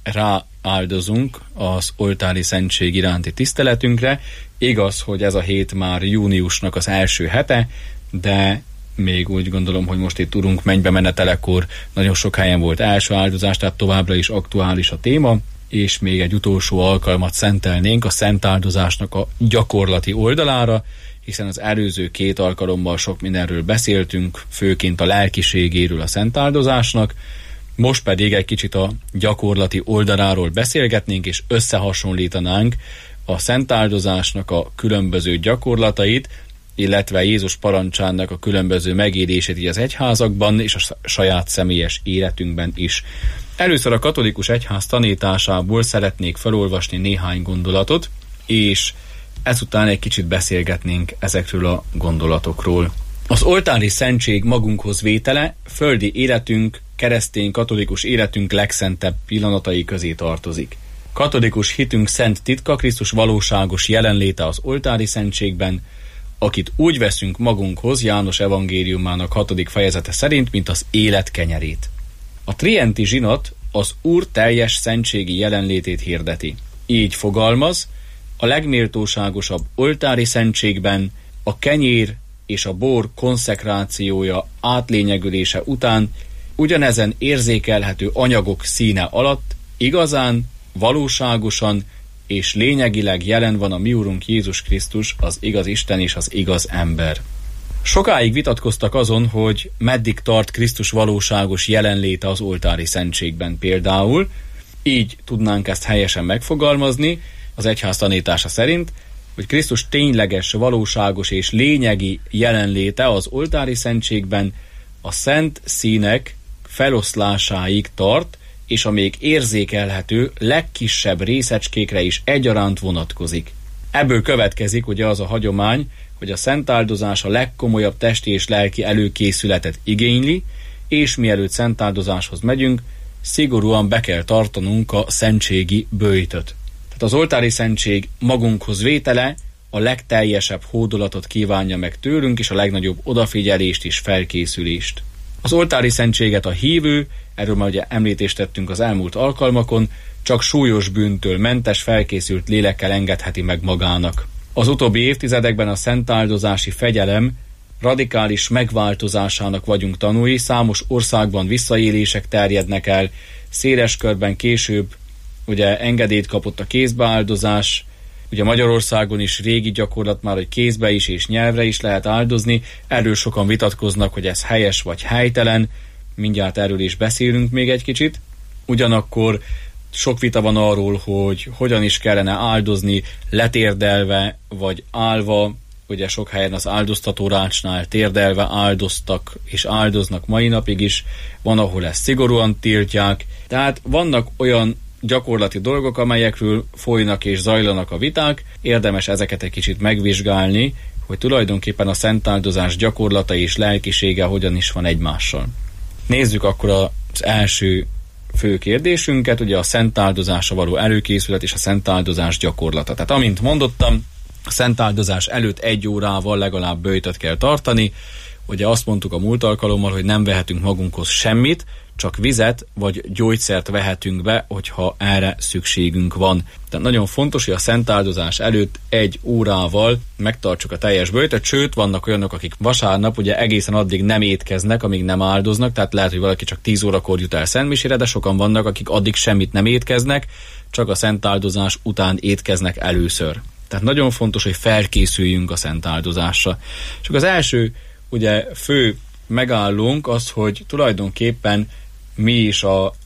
rááldozunk az oltári szentség iránti tiszteletünkre. Igaz, hogy ez a hét már júniusnak az első hete, de még úgy gondolom, hogy most itt Urunk mennybe menetelekor nagyon sok helyen volt első áldozás, tehát továbbra is aktuális a téma, és még egy utolsó alkalmat szentelnénk a szentáldozásnak a gyakorlati oldalára, hiszen az előző 2 alkalommal sok mindenről beszéltünk, főként a lelkiségéről a szentáldozásnak, most pedig egy kicsit a gyakorlati oldaláról beszélgetnénk, és összehasonlítanánk a szentáldozásnak a különböző gyakorlatait, illetve Jézus parancsának a különböző megélését így az egyházakban és a saját személyes életünkben is. Először a katolikus egyház tanításából szeretnék felolvasni néhány gondolatot, és ezután egy kicsit beszélgetnénk ezekről a gondolatokról. Az oltári szentség magunkhoz vétele földi életünk, keresztény katolikus életünk legszentebb pillanatai közé tartozik. Katolikus hitünk szent titka Krisztus valóságos jelenléte az oltári szentségben, akit úgy veszünk magunkhoz János evangéliumának 6. fejezete szerint, mint az élet kenyerét. A trienti zsinat az Úr teljes szentségi jelenlétét hirdeti. Így fogalmaz, a legméltóságosabb oltári szentségben a kenyér és a bor konszekrációja átlényegülése után ugyanezen érzékelhető anyagok színe alatt igazán, valóságosan és lényegileg jelen van a mi Urunk Jézus Krisztus, az igaz Isten és az igaz ember. Sokáig vitatkoztak azon, hogy meddig tart Krisztus valóságos jelenléte az oltári szentségben például. Így tudnánk ezt helyesen megfogalmazni, az egyház tanítása szerint, hogy Krisztus tényleges, valóságos és lényegi jelenléte az oltári szentségben a szent színek feloszlásáig tart, és a még érzékelhető legkisebb részecskékre is egyaránt vonatkozik. Ebből következik ugye az a hagyomány, hogy a szentáldozás a legkomolyabb testi és lelki előkészületet igényli, és mielőtt szentáldozáshoz megyünk, szigorúan be kell tartanunk a szentségi böjtöt. Tehát az oltári szentség magunkhoz vétele a legteljesebb hódolatot kívánja meg tőlünk, és a legnagyobb odafigyelést és felkészülést. Az oltári szentséget a hívő, erről már ugye említést tettünk az elmúlt alkalmakon, csak súlyos bűntől mentes, felkészült lélekkel engedheti meg magának. Az utóbbi évtizedekben a szentáldozási fegyelem radikális megváltozásának vagyunk tanúi, számos országban visszaélések terjednek el, széles körben később ugye engedélyt kapott a kézbeáldozás, ugye Magyarországon is régi gyakorlat már, hogy kézbe is és nyelvre is lehet áldozni, erről sokan vitatkoznak, hogy ez helyes vagy helytelen, mindjárt erről is beszélünk még egy kicsit. Ugyanakkor sok vita van arról, hogy hogyan is kellene áldozni, letérdelve vagy állva, ugye sok helyen az áldoztatórácsnál térdelve áldoztak és áldoznak mai napig is, van, ahol ezt szigorúan tiltják, tehát vannak olyan gyakorlati dolgok, amelyekről folynak és zajlanak a viták, érdemes ezeket egy kicsit megvizsgálni, hogy tulajdonképpen a szentáldozás gyakorlata és lelkisége hogyan is van egymással. Nézzük akkor az első fő kérdésünket, ugye a szentáldozásra való előkészület és a szentáldozás gyakorlata. Tehát amint mondottam, a szentáldozás előtt 1 órával legalább böjtöt kell tartani. Ugye azt mondtuk a múlt alkalommal, hogy nem vehetünk magunkhoz semmit, csak vizet vagy gyógyszert vehetünk be, hogyha erre szükségünk van. Tehát nagyon fontos, hogy a szentáldozás előtt 1 órával megtartsuk a teljes böjtöt, sőt, vannak olyanok, akik vasárnap ugye egészen addig nem étkeznek, amíg nem áldoznak, tehát lehet, hogy valaki csak 10 órakor jut el szentmisére, de sokan vannak, akik addig semmit nem étkeznek, csak a szentáldozás után étkeznek először. Tehát nagyon fontos, hogy felkészüljünk a szentáldozásra. Csak az első ugye fő megállunk az, hogy tulajdonképpen mi is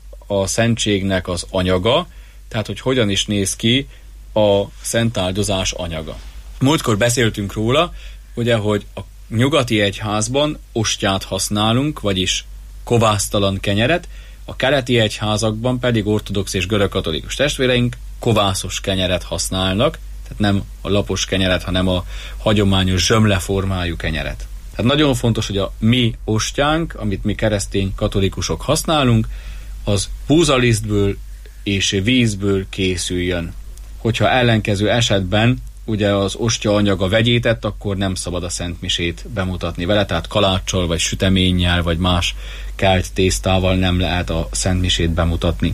a szentségnek az anyaga, tehát hogy hogyan is néz ki a szentáldozás anyaga. Múltkor beszéltünk róla, ugye, hogy a nyugati egyházban ostját használunk, vagyis kovásztalan kenyeret, a keleti egyházakban pedig ortodox és görögkatolikus testvéreink kovászos kenyeret használnak, tehát nem a lapos kenyeret, hanem a hagyományos zsömleformájú kenyeret. Tehát nagyon fontos, hogy a mi ostjánk, amit mi keresztény katolikusok használunk, az búzalisztből és vízből készüljön. Hogyha ellenkező esetben ugye az ostya anyaga vegyített, akkor nem szabad a szentmisét bemutatni vele, tehát kaláccsal, vagy süteménnyel, vagy más kelt tésztával nem lehet a szentmisét bemutatni.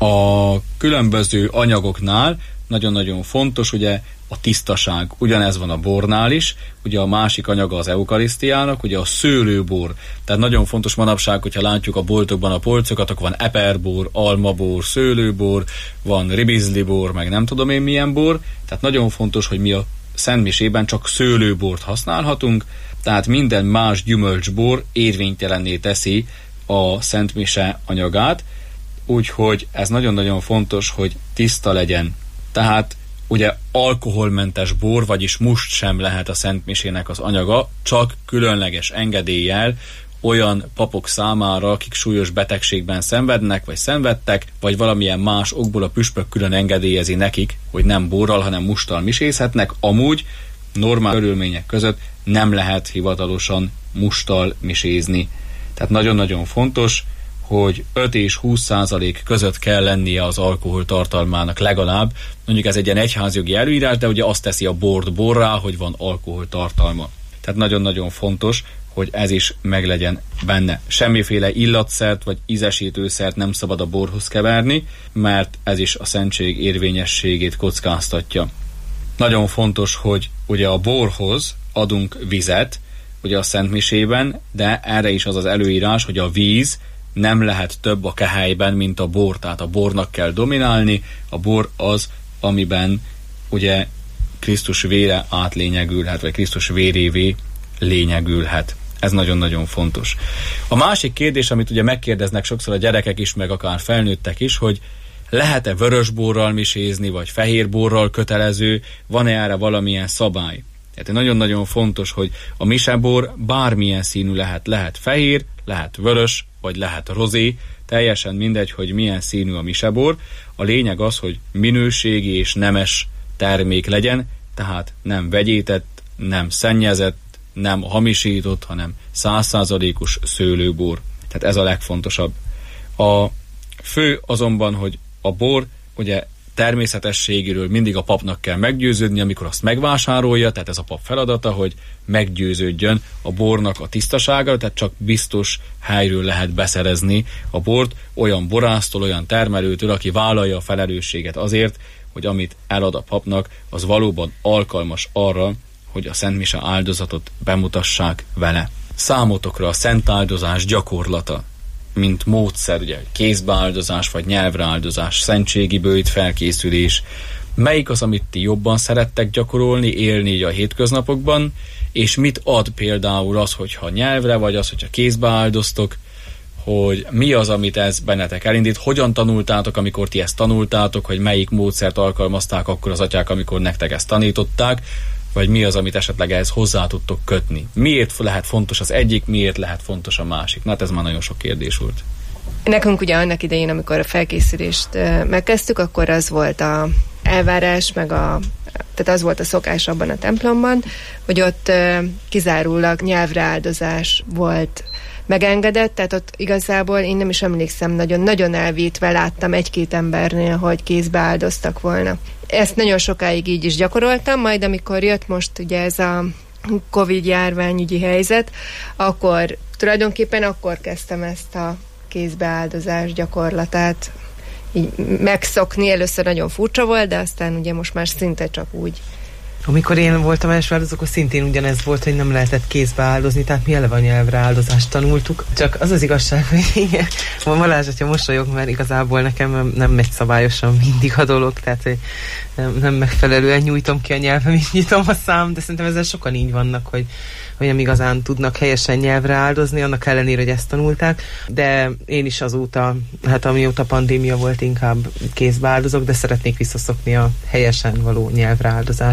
A különböző anyagoknál nagyon-nagyon fontos ugye a tisztaság. Ugyanez van a bornál is, ugye a másik anyaga az eukarisztiának, ugye a szőlőbor. Tehát nagyon fontos manapság, hogyha látjuk a boltokban a polcokat, akkor van eperbor, almabor, szőlőbor, van ribizlibor, meg nem tudom én milyen bor. Tehát nagyon fontos, hogy mi a szentmisében csak szőlőbort használhatunk, tehát minden más gyümölcsbor érvénytelenné teszi a szentmise anyagát, úgyhogy ez nagyon-nagyon fontos, hogy tiszta legyen. Tehát ugye alkoholmentes bor, vagyis must sem lehet a szentmisének az anyaga, csak különleges engedéllyel olyan papok számára, akik súlyos betegségben szenvednek, vagy szenvedtek, vagy valamilyen más okból a püspök külön engedélyezi nekik, hogy nem borral, hanem musttal misézhetnek, amúgy normál körülmények között nem lehet hivatalosan musttal misézni. Tehát nagyon-nagyon fontos, hogy 5 és 20% között kell lennie az alkohol tartalmának legalább. Mondjuk ez egy ilyen egyházjogi előírás, de ugye azt teszi a bort borrá, hogy van alkohol tartalma. Tehát nagyon-nagyon fontos, hogy ez is meglegyen benne. Semmiféle illatszert vagy ízesítőszert nem szabad a borhoz keverni, mert ez is a szentség érvényességét kockáztatja. Nagyon fontos, hogy ugye a borhoz adunk vizet, ugye a szentmisében, de erre is az az előírás, hogy a víz nem lehet több a kehelyben, mint a bor, tehát a bornak kell dominálni, a bor az, amiben ugye Krisztus vére átlényegülhet, vagy Krisztus vérévé lényegülhet. Ez nagyon-nagyon fontos. A másik kérdés, amit ugye megkérdeznek sokszor a gyerekek is, meg akár felnőttek is, hogy lehet-e vörösborral misézni, vagy fehérborral kötelező, van-e erre valamilyen szabály? Tehát nagyon-nagyon fontos, hogy a misebor bármilyen színű lehet fehér, lehet vörös, vagy lehet rozé, teljesen mindegy, hogy milyen színű a misebor. A lényeg az, hogy minőségi és nemes termék legyen, tehát nem vegyített, nem szennyezett, nem hamisított, hanem 100%-os szőlőbor. Tehát ez a legfontosabb. A fő azonban, hogy a bor ugye természetességéről mindig a papnak kell meggyőződni, amikor azt megvásárolja, tehát ez a pap feladata, hogy meggyőződjön a bornak a tisztaságára, tehát csak biztos helyről lehet beszerezni a bort, olyan borásztól, olyan termelőtől, aki vállalja a felelősséget azért, hogy amit elad a papnak, az valóban alkalmas arra, hogy a szentmise áldozatot bemutassák vele. Számotokra a szent áldozás gyakorlata, mint módszer, ugye kézbeáldozás vagy nyelvreáldozás, szentségi bőjt felkészülés. Melyik az, amit ti jobban szerettek gyakorolni, élni így a hétköznapokban, és mit ad például az, hogyha nyelvre, vagy az, hogyha kézbeáldoztok, hogy mi az, amit ez bennetek elindít, hogyan tanultátok, amikor ti ezt tanultátok, hogy melyik módszert alkalmazták akkor az atyák, amikor nektek ezt tanították, vagy mi az, amit esetleg ehhez hozzá tudtok kötni. Miért lehet fontos az egyik, miért lehet fontos a másik? Na, hát ez már nagyon sok kérdés volt. Nekünk ugye annak idején, amikor a felkészülést megkezdtük, akkor az volt a elvárás, tehát az volt a szokás abban a templomban, hogy ott kizárólag nyelvreáldozás volt megengedett, tehát ott igazából én nem is emlékszem, nagyon elvétve láttam egy-két embernél, hogy kézbe áldoztak volna. Ezt nagyon sokáig így is gyakoroltam, majd amikor jött most ugye ez a Covid járványügyi helyzet, akkor tulajdonképpen akkor kezdtem ezt a kézbeáldozás gyakorlatát így megszokni. Először nagyon furcsa volt, de aztán ugye most már szinte csak úgy. Amikor én voltam első áldozó, akkor szintén ugyanez volt, hogy nem lehetett kézbe áldozni, tehát mi eleve a nyelvreáldozást tanultuk. Csak az az igazság, hogy igen, a Balázs atya mosolyog, mert igazából nekem nem megy szabályosan mindig a dolog, tehát hogy nem megfelelően nyújtom ki a nyelvem, és nyitom a szám, de szerintem ezzel sokan így vannak, hogy nem igazán tudnak helyesen nyelvre áldozni, annak ellenére, hogy ezt tanulták, de én is azóta, hát amióta pandémia volt, inkább kézbe áldozok, de szeretnék visszaszokni a helyesen való nyelvre áldozásra.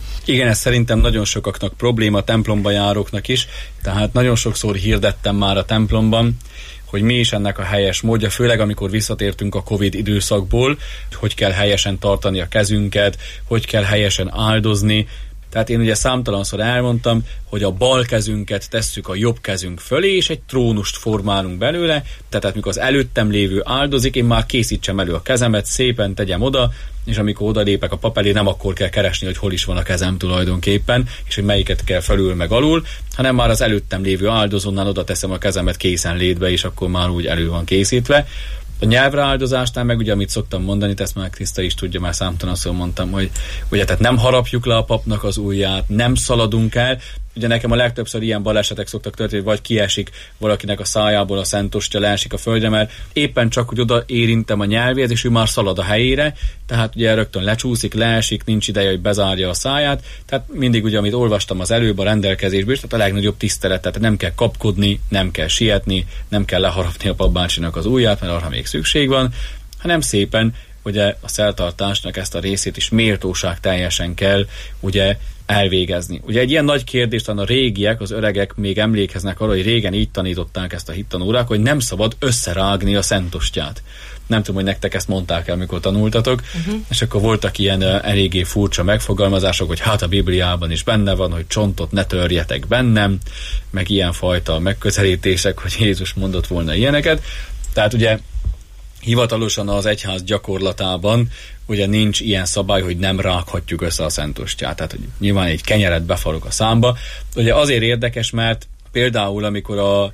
Igen, ez szerintem nagyon sokaknak probléma, templomba járóknak is, tehát nagyon sokszor hirdettem már a templomban, hogy mi is ennek a helyes módja, főleg amikor visszatértünk a Covid időszakból, hogy kell helyesen tartani a kezünket, hogy kell helyesen áldozni. Tehát én ugye számtalanszor elmondtam, hogy a bal kezünket tesszük a jobb kezünk fölé, és egy trónust formálunk belőle, tehát amikor az előttem lévő áldozik, én már készítsem elő a kezemet, szépen tegyem oda, és amikor odalépek a pap elé, nem akkor kell keresni, hogy hol is van a kezem tulajdonképpen, és hogy melyiket kell felül meg alul, hanem már az előttem lévő áldozónál oda teszem a kezemet készenlétbe, és akkor már úgy elő van készítve. A nyelvreáldozásnál meg ugye, amit szoktam mondani, ezt már Kriszta is tudja, már számtalanszor mondtam, hogy ugye tehát nem harapjuk le a papnak az ujját, nem szaladunk el. Ugye nekem a legtöbbször ilyen balesetek szoktak történni, vagy kiesik valakinek a szájából a szentostya, leesik a földre, mert éppen csak, hogy oda érintem a nyelvéhez, és ő már szalad a helyére, tehát ugye rögtön lecsúszik, leesik, nincs ideje, hogy bezárja a száját, tehát mindig ugye, amit olvastam az előbb a rendelkezésből, tehát a legnagyobb tisztelet, tehát nem kell kapkodni, nem kell sietni, nem kell leharapni a papbácsinak az ujját, mert arra még szükség van, hanem szépen ugye a szertartásnak ezt a részét is méltóság teljesen kell ugye elvégezni. Ugye egy ilyen nagy kérdést, a régiek, az öregek még emlékeznek arra, hogy régen így tanították ezt a hittanórák, hogy nem szabad összerágni a szentostját. Nem tudom, hogy nektek ezt mondták el, mikor tanultatok, és akkor voltak ilyen eléggé furcsa megfogalmazások, hogy hát a Bibliában is benne van, hogy csontot ne törjetek bennem, meg ilyenfajta megközelítések, hogy Jézus mondott volna ilyeneket. Tehát ugye hivatalosan az egyház gyakorlatában ugye nincs ilyen szabály, hogy nem rághatjuk össze a szentostját. Tehát hogy nyilván egy kenyeret befarok a számba. Ugye azért érdekes, mert például amikor a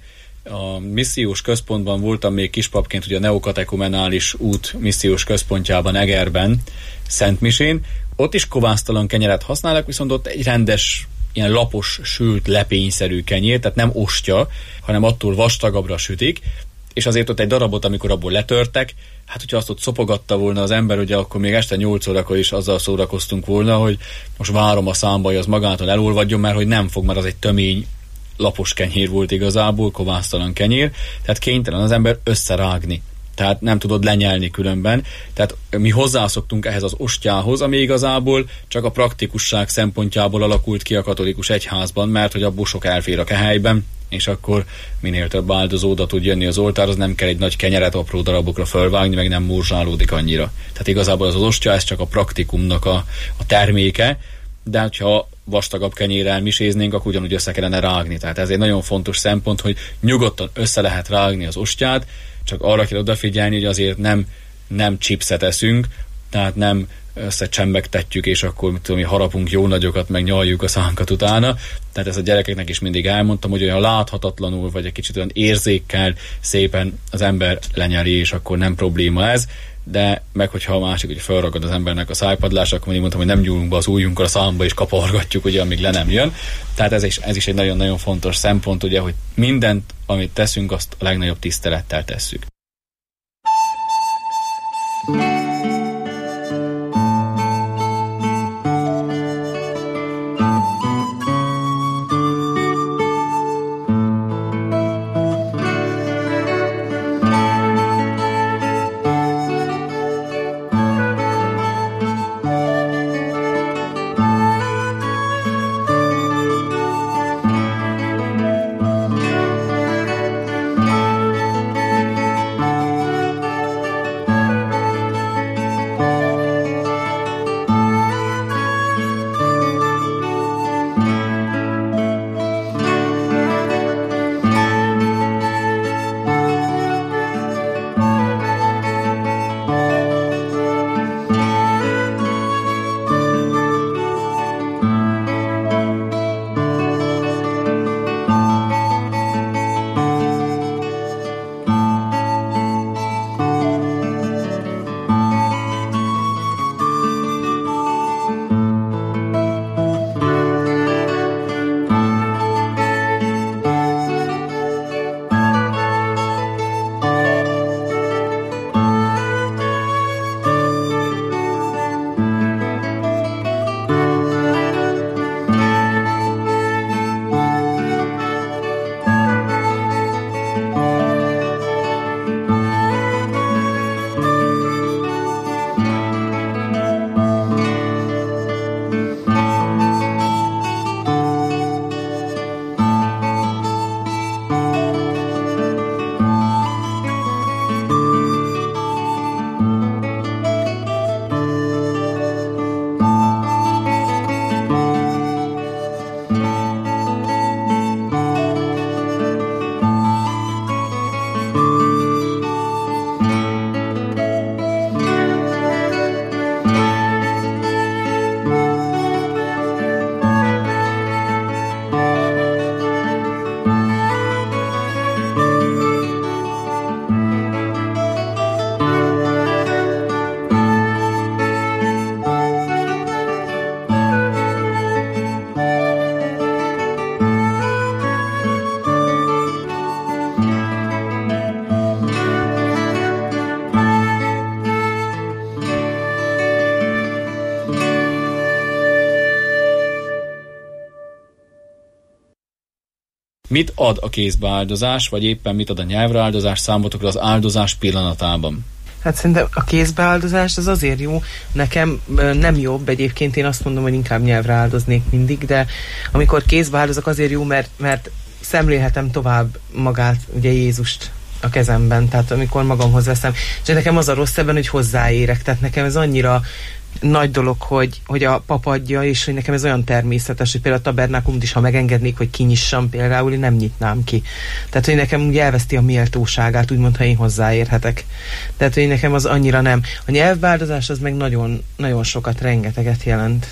missziós központban voltam még kispapként, ugye a neokatekumenális út missziós központjában Egerben, Szentmisén, ott is kovásztalan kenyeret használnak, viszont ott egy rendes ilyen lapos, sült, lepényszerű kenyér, tehát nem ostya, hanem attól vastagabbra sütik, és azért ott egy darabot, amikor abból letörtek, hát hogyha azt ott szopogatta volna az ember, ugye akkor még este 8 órakor is azzal szórakoztunk volna, hogy most várom a számba, hogy az magától elolvadjon, mert hogy nem fog, mert az egy tömény, lapos kenyér volt igazából, kovásztalan kenyér, tehát kénytelen az ember összerágni. Tehát nem tudod lenyelni különben. Tehát mi hozzászoktunk ehhez az ostyához, ami igazából csak a praktikusság szempontjából alakult ki a katolikus egyházban, mert hogy abból sok elfér a kehelyben, és akkor minél több áldozó oda tud jönni az oltárhoz, nem kell egy nagy kenyeret apró darabokra fölvágni, meg nem morzsálódik annyira. Tehát igazából az ostya, ez csak a praktikumnak a terméke, de ha vastagabb kenyérrel miséznénk, akkor ugyanúgy össze kellene rágni. Tehát ez egy nagyon fontos szempont, hogy nyugodtan össze lehet rágni az ostját, csak arra kell odafigyelni, hogy azért nem chipset eszünk, tehát nem összecsembegtetjük, és akkor harapunk jó nagyokat, meg nyaljuk a szánkat utána. Tehát ezt a gyerekeknek is mindig elmondtam, hogy olyan láthatatlanul, vagy egy kicsit olyan érzékkel szépen az ember lenyeli, és akkor nem probléma ez. De meg hogyha a másik, hogy felragad az embernek a szájpadlás, akkor mondtam, hogy nem nyúlunk be az ujjunkkal a számba, és kapargatjuk, ugye, amíg le nem jön. Tehát ez is egy nagyon-nagyon fontos szempont, ugye, hogy mindent, amit teszünk, azt a legnagyobb tisztelettel tesszük. Mit ad a kézbeáldozás, vagy éppen mit ad a nyelvreáldozás számotokra az áldozás pillanatában? Hát szerintem a kézbeáldozás az azért jó, nekem nem jobb, egyébként én azt mondom, hogy inkább nyelvre áldoznék mindig, de amikor kézbeáldozok azért jó, mert szemlélhetem tovább magát, ugye Jézust a kezemben, tehát amikor magamhoz veszem. És nekem az a rossz ebben, hogy hozzáérek, tehát nekem ez annyira nagy dolog, hogy a pap adja, és hogy nekem ez olyan természetes, hogy például a tabernákumot is, ha megengednék, hogy kinyissam például, én nem nyitnám ki. Tehát, hogy nekem úgy elveszti a méltóságát, úgymond, ha én hozzáérhetek. Tehát, hogy nekem az annyira nem. A nyelvbeáldozás az meg nagyon, nagyon sokat, rengeteget jelent.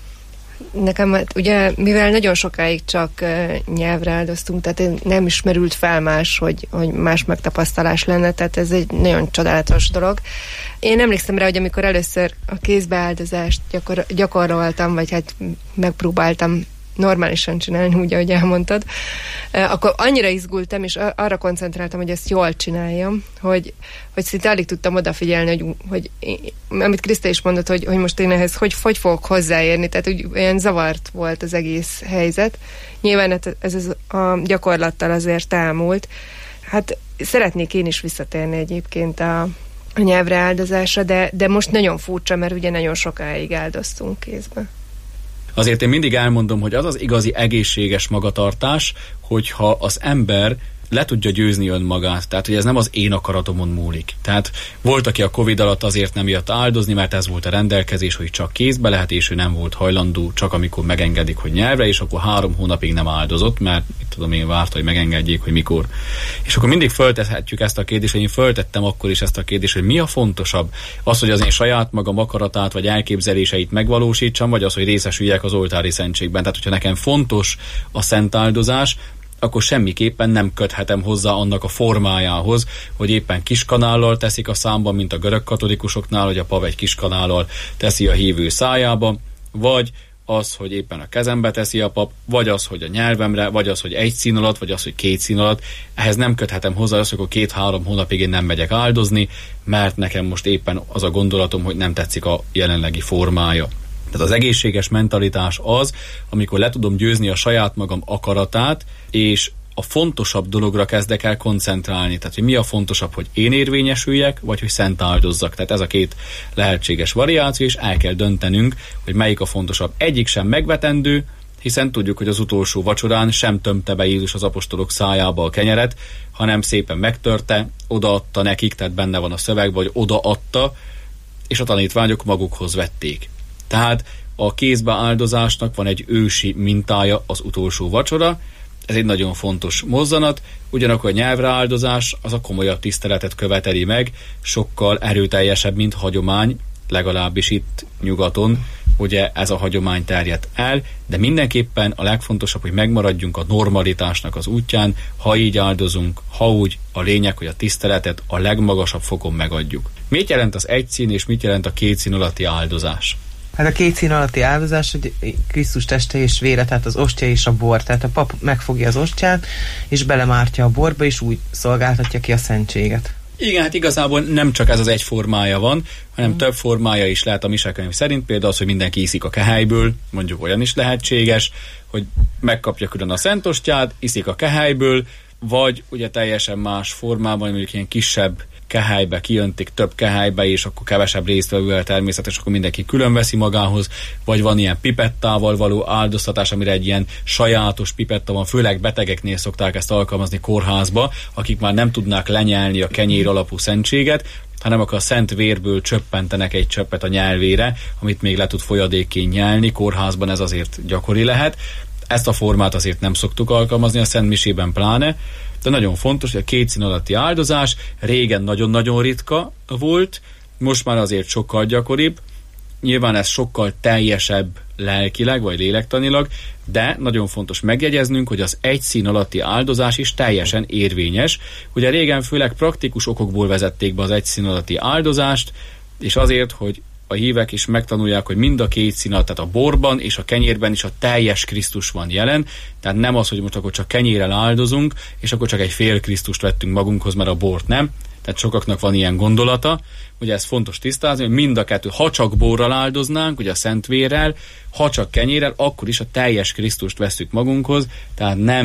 Nekem ugye, mivel nagyon sokáig csak nyelvre áldoztunk, tehát nem ismerült fel más, hogy más megtapasztalás lenne, tehát ez egy nagyon csodálatos dolog. Én emlékszem rá, hogy amikor először a kézbeáldozást gyakoroltam, vagy hát megpróbáltam normálisan csinálni, úgy, ahogy elmondtad, akkor annyira izgultam, és arra koncentráltam, hogy ezt jól csináljam, hogy szinte alig tudtam odafigyelni, hogy amit Kriszta is mondott, hogy most én ehhez hogy fogok hozzáérni, tehát úgy olyan zavart volt az egész helyzet. Nyilván ez a gyakorlattal azért elmúlt. Hát szeretnék én is visszatérni egyébként a nyelvre áldozásra, de most nagyon furcsa, mert ugye nagyon sokáig áldoztunk kézbe. Azért én mindig elmondom, hogy az az igazi egészséges magatartás, hogyha az ember le tudja győzni önmagát. Tehát, hogy ez nem az én akaratomon múlik. Tehát volt, aki a Covid alatt azért nem jött áldozni, mert ez volt a rendelkezés, hogy csak kézbe lehet, és ő nem volt hajlandó, csak amikor megengedik, hogy nyelvre, és akkor 3 hónapig nem áldozott, mert tudom én várta, hogy megengedjék, hogy mikor. És akkor mindig föltethetjük ezt a kérdést, hogy én föltettem akkor is ezt a kérdést, hogy mi a fontosabb? Az, hogy az én saját magam akaratát vagy elképzeléseit megvalósítsam, vagy az, hogy részesüljek az oltári szentségben. Tehát, hogyha nekem fontos a szent áldozás, akkor semmiképpen nem köthetem hozzá annak a formájához, hogy éppen kiskanállal teszik a számba, mint a görög katolikusoknál, hogy a pap egy kiskanállal teszi a hívő szájába, vagy az, hogy éppen a kezembe teszi a pap, vagy az, hogy a nyelvemre, vagy az, hogy 1 szín alatt, vagy az, hogy 2 szín alatt. Ehhez nem köthetem hozzá azt, hogy akkor 2-3 hónapig én nem megyek áldozni, mert nekem most éppen az a gondolatom, hogy nem tetszik a jelenlegi formája. Tehát az egészséges mentalitás az, amikor le tudom győzni a saját magam akaratát, és a fontosabb dologra kezdek el koncentrálni. Tehát, hogy mi a fontosabb, hogy én érvényesüljek, vagy hogy szent áldozzak. Tehát ez a 2 lehetséges variáció, és el kell döntenünk, hogy melyik a fontosabb. Egyik sem megvetendő, hiszen tudjuk, hogy az utolsó vacsorán sem tömte be Jézus az apostolok szájába a kenyeret, hanem szépen megtörte, odaadta nekik, tehát benne van a szöveg, vagy odaadta, és a tanítványok magukhoz vették. Tehát a kézbeáldozásnak van egy ősi mintája, az utolsó vacsora, ez egy nagyon fontos mozzanat, ugyanakkor a nyelvreáldozás az a komolyabb tiszteletet követeli meg, sokkal erőteljesebb, mint hagyomány, legalábbis itt nyugaton, ugye ez a hagyomány terjedt el, de mindenképpen a legfontosabb, hogy megmaradjunk a normalitásnak az útján, ha így áldozunk, ha úgy, a lényeg, hogy a tiszteletet a legmagasabb fokon megadjuk. Mit jelent az 1 szín és mit jelent a 2 szín alatti áldozás? Hát a 2 szín alatti áldozás, hogy Krisztus teste és vére, tehát az ostya és a bor. Tehát a pap megfogja az ostját, és belemártja a borba, és úgy szolgáltatja ki a szentséget. Igen, hát igazából nem csak ez az egy formája van, hanem több formája is lehet a misekönyv szerint. Például az, hogy mindenki iszik a kehelyből, mondjuk olyan is lehetséges, hogy megkapja külön a szentostyát, iszik a kehelyből, vagy ugye teljesen más formában, mondjuk ilyen kisebb kehelybe kijöntik, több kehelybe, és akkor kevesebb résztvevővel természetes, akkor mindenki külön veszi magához, vagy van ilyen pipettával való áldoztatás, amire egy ilyen sajátos pipetta van, főleg betegeknél szokták ezt alkalmazni kórházba, akik már nem tudnák lenyelni a kenyér alapú szentséget, hanem akkor a szent vérből csöppentenek egy csöppet a nyelvére, amit még le tud folyadékként nyelni, kórházban ez azért gyakori lehet. Ezt a formát azért nem szoktuk alkalmazni, a Szent Misében pláne, de nagyon fontos, hogy a 2 szín alatti áldozás régen nagyon-nagyon ritka volt, most már azért sokkal gyakoribb, nyilván ez sokkal teljesebb lelkileg vagy lélektanilag, de nagyon fontos megjegyeznünk, hogy az 1 szín alatti áldozás is teljesen érvényes. Ugye régen főleg praktikus okokból vezették be az 1 szín alatti áldozást, és azért, hogy a hívek is megtanulják, hogy mind a 2 szín alatt, tehát a borban és a kenyérben is a teljes Krisztus van jelen, tehát nem az, hogy most akkor csak kenyérrel áldozunk, és akkor csak egy fél Krisztust vettünk magunkhoz, mert a bort nem. Tehát sokaknak van ilyen gondolata, ugye ez fontos tisztázni, hogy mind a 2, ha csak borral áldoznánk, ugye a szentvérrel, ha csak kenyérrel, akkor is a teljes Krisztust vesszük magunkhoz, tehát nem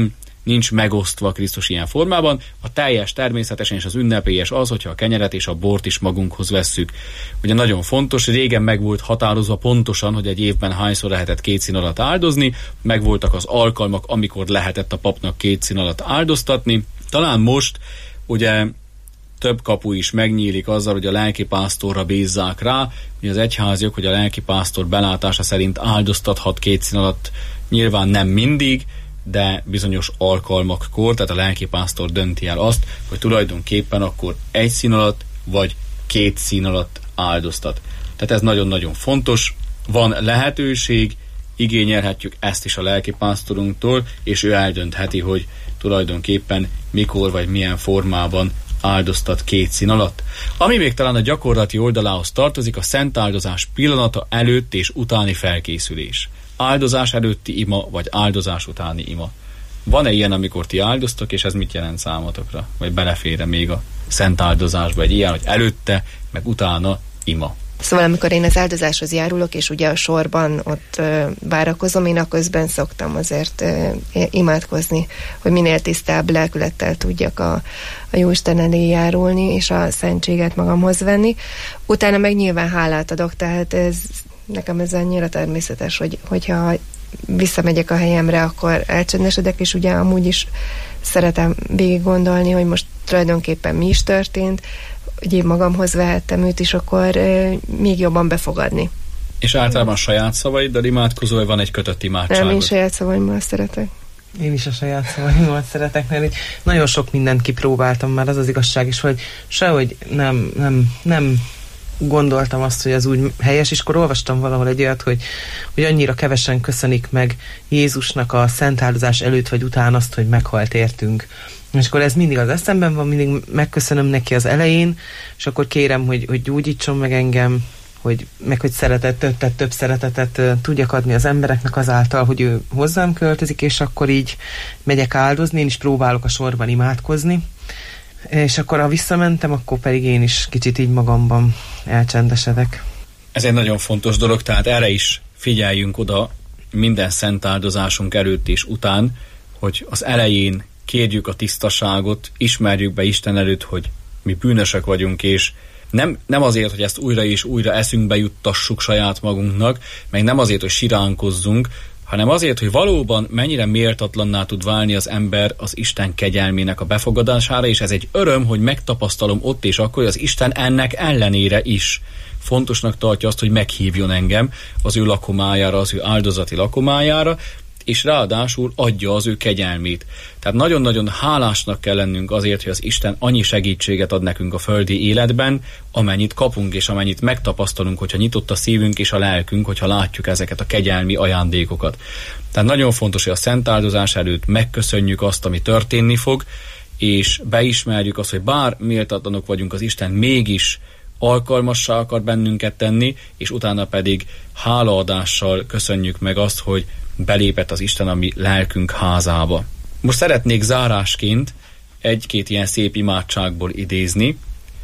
nincs megosztva Krisztus ilyen formában. A teljes természetesen és az ünnepélyes az, hogyha a kenyeret és a bort is magunkhoz vesszük. Ugye nagyon fontos, régen meg volt határozva pontosan, hogy egy évben hányszor lehetett 2 színalat áldozni, megvoltak az alkalmak, amikor lehetett a papnak 2 színalat áldoztatni. Talán most ugye több kapu is megnyílik azzal, hogy a lelkipásztorra bízzák rá, hogy az egyháziak, hogy a lelkipásztor belátása szerint áldoztathat 2 színalat, nyilván nem mindig, de bizonyos alkalmakkor, tehát a lelkipásztor dönti el azt, hogy tulajdonképpen akkor 1 szín alatt vagy 2 szín alatt áldoztat. Tehát ez nagyon-nagyon fontos, van lehetőség, igényelhetjük ezt is a lelkipásztorunktól, és ő eldöntheti, hogy tulajdonképpen mikor vagy milyen formában áldoztat 2 szín alatt. Ami még talán a gyakorlati oldalához tartozik, a szentáldozás pillanata előtt és utáni felkészülés. Áldozás előtti ima, vagy áldozás utáni ima. Van-e ilyen, amikor ti áldoztok, és ez mit jelent számotokra? Vagy belefér még a szentáldozásba egy ilyen, hogy előtte, meg utána ima? Szóval amikor én az áldozáshoz járulok, és ugye a sorban ott várakozom, én a közben szoktam azért imádkozni, hogy minél tisztább lelkülettel tudjak a Jóisten elé járulni, és a szentséget magamhoz venni. Utána meg nyilván hálát adok, tehát nekem ez annyira természetes, hogyha visszamegyek a helyemre, akkor elcsendesedek, és ugye amúgy is szeretem végig gondolni, hogy most tulajdonképpen mi is történt, hogy én magamhoz vehettem őt, és akkor még jobban befogadni. És általában saját szavaiddal imádkozol, vagy van egy kötött imádságod? Nem, én saját szavaimmal szeretek. Én is a saját szavaimmal szeretek, mert nagyon sok mindent kipróbáltam már, az igazság is, hogy sehogy nem gondoltam azt, hogy az úgy helyes, és akkor olvastam valahol egy olyat, hogy annyira kevesen köszönik meg Jézusnak a szentáldozás előtt vagy után azt, hogy meghalt értünk. És akkor ez mindig az eszemben van, mindig megköszönöm neki az elején, és akkor kérem, hogy gyógyítson meg engem, hogy több szeretetet tudjak adni az embereknek azáltal, hogy ő hozzám költözik, és akkor így megyek áldozni, én is próbálok a sorban imádkozni, és akkor ha visszamentem, akkor pedig én is kicsit így magamban elcsendesedek. Ez egy nagyon fontos dolog, tehát erre is figyeljünk oda minden szentáldozásunk előtt és után, hogy az elején kérjük a tisztaságot, ismerjük be Isten előtt, hogy mi bűnösek vagyunk, és nem azért, hogy ezt újra és újra eszünkbe juttassuk saját magunknak, meg nem azért, hogy siránkozzunk, hanem azért, hogy valóban mennyire méltatlanná tud válni az ember az Isten kegyelmének a befogadására, és ez egy öröm, hogy megtapasztalom ott és akkor, hogy az Isten ennek ellenére is fontosnak tartja azt, hogy meghívjon engem az ő lakomájára, az ő áldozati lakomájára, és ráadásul adja az ő kegyelmét. Tehát nagyon-nagyon hálásnak kell lennünk azért, hogy az Isten annyi segítséget ad nekünk a földi életben, amennyit kapunk és amennyit megtapasztalunk, hogyha nyitott a szívünk és a lelkünk, hogyha látjuk ezeket a kegyelmi ajándékokat. Tehát nagyon fontos, hogy a szentáldozás előtt megköszönjük azt, ami történni fog, és beismerjük azt, hogy bár méltatlanok vagyunk, az Isten mégis alkalmassá akar bennünket tenni, és utána pedig hálaadással köszönjük meg azt, hogy belépett az Isten a mi lelkünk házába. Most szeretnék zárásként egy-két ilyen szép imádságból idézni,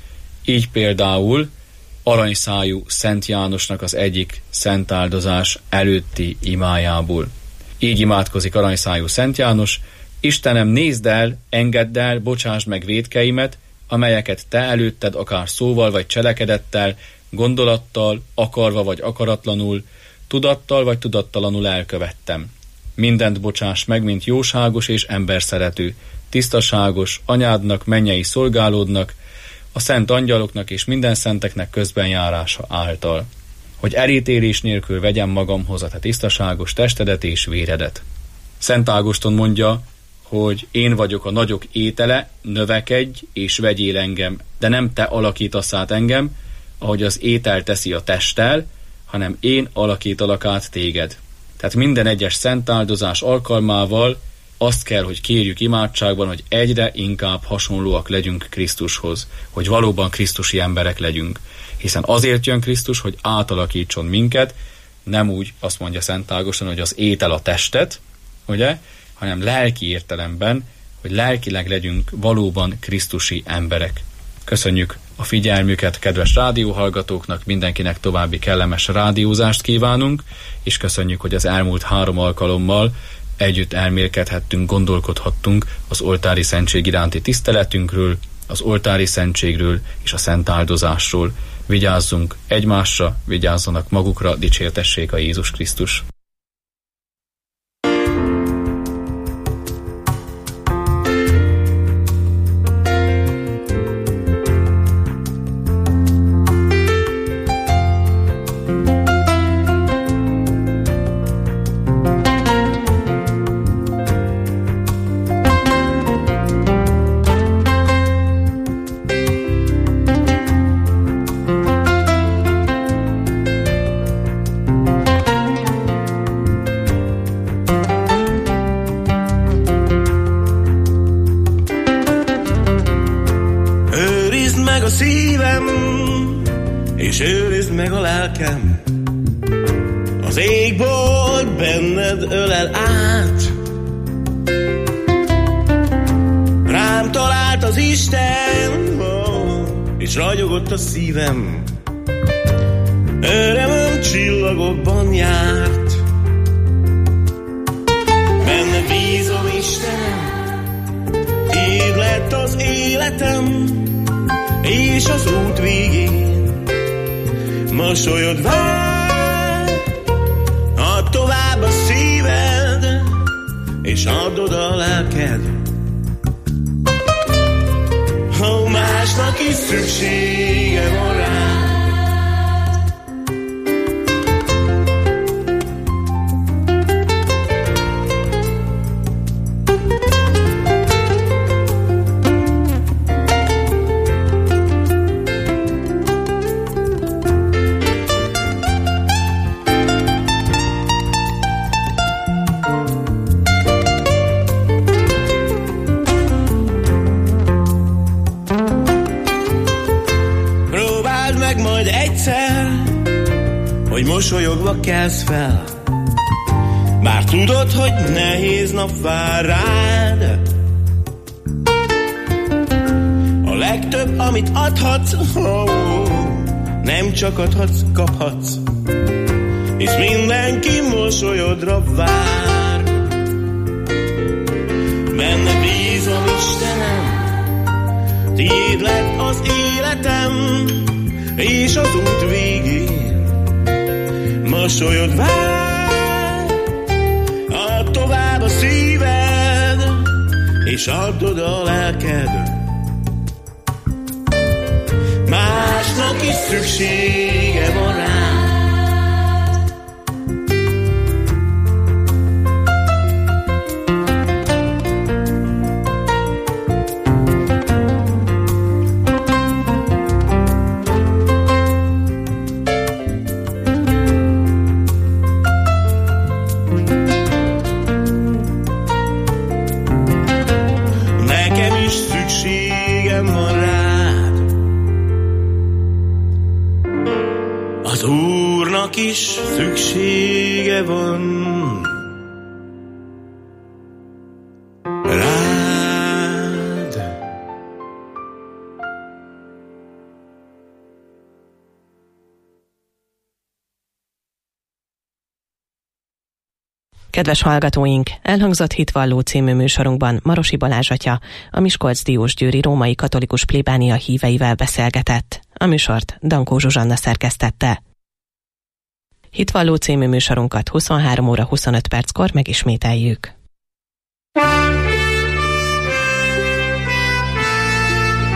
így például aranyszájú Szent Jánosnak az egyik szentáldozás előtti imájából. Így imádkozik aranyszájú Szent János: Istenem, nézd el, engedd el, bocsásd meg vétkeimet, amelyeket te előtted akár szóval vagy cselekedettel, gondolattal, akarva vagy akaratlanul, tudattal vagy tudattalanul elkövettem. Mindent bocsáss meg, mint jóságos és emberszerető, tisztaságos anyádnak, mennyei szolgálódnak, a szent angyaloknak és minden szenteknek közbenjárása által, hogy elítélés nélkül vegyem magamhoz a te tisztaságos testedet és véredet. Szent Ágoston mondja, hogy én vagyok a nagyok étele, növekedj és vegyél engem, de nem te alakítasz át engem, ahogy az étel teszi a testtel, hanem én alakítalak át téged. Tehát minden egyes szentáldozás alkalmával azt kell, hogy kérjük imádságban, hogy egyre inkább hasonlóak legyünk Krisztushoz, hogy valóban krisztusi emberek legyünk. Hiszen azért jön Krisztus, hogy átalakítson minket, nem úgy, azt mondja Szent Ágoston, hogy az étel a testet, ugye, hanem lelki értelemben, hogy lelkileg legyünk valóban krisztusi emberek. Köszönjük a figyelmüket kedves rádióhallgatóknak, mindenkinek további kellemes rádiózást kívánunk, és köszönjük, hogy az elmúlt 3 alkalommal együtt elmélkedhettünk, gondolkodhattunk az oltári szentség iránti tiszteletünkről, az oltári szentségről és a szent áldozásról. Vigyázzunk egymásra, vigyázzanak magukra, dicsértessék a Jézus Krisztus! És őrizd meg a lelkem, az égbolt benned ölel át. Rám talált az Isten, és ragyogott a szívem, örömöm csillagokban járt. Benned bízom, Istenem, Tiéd lett az életem, és az út végén mosolyod vár, add tovább a szíved, és adod a lelked. Ha másnak is szüksége van rá, hogy mosolyogva kelsz fel, bár tudod, hogy nehéz nap vár rád. A legtöbb, amit adhatsz, nem csak adhatsz, kaphatsz, és mindenki mosolyodra vár. Benne bízom, Istenem, Tiéd lett az életem, és az út végén mosolyod vár, add tovább a szíved, és adod a lelked. Másnak is szüksége van rá. Is szüksége van rád. Kedves hallgatóink, elhangzott Hitvalló című műsorunkban Marosi Balázs atya, a Miskolc-Diósgyőri római katolikus plébánia híveivel beszélgetett. A műsort Dankó Zsuzsanna szerkesztette. Hitvalló című műsorunkat 23 óra 25 perckor megismételjük.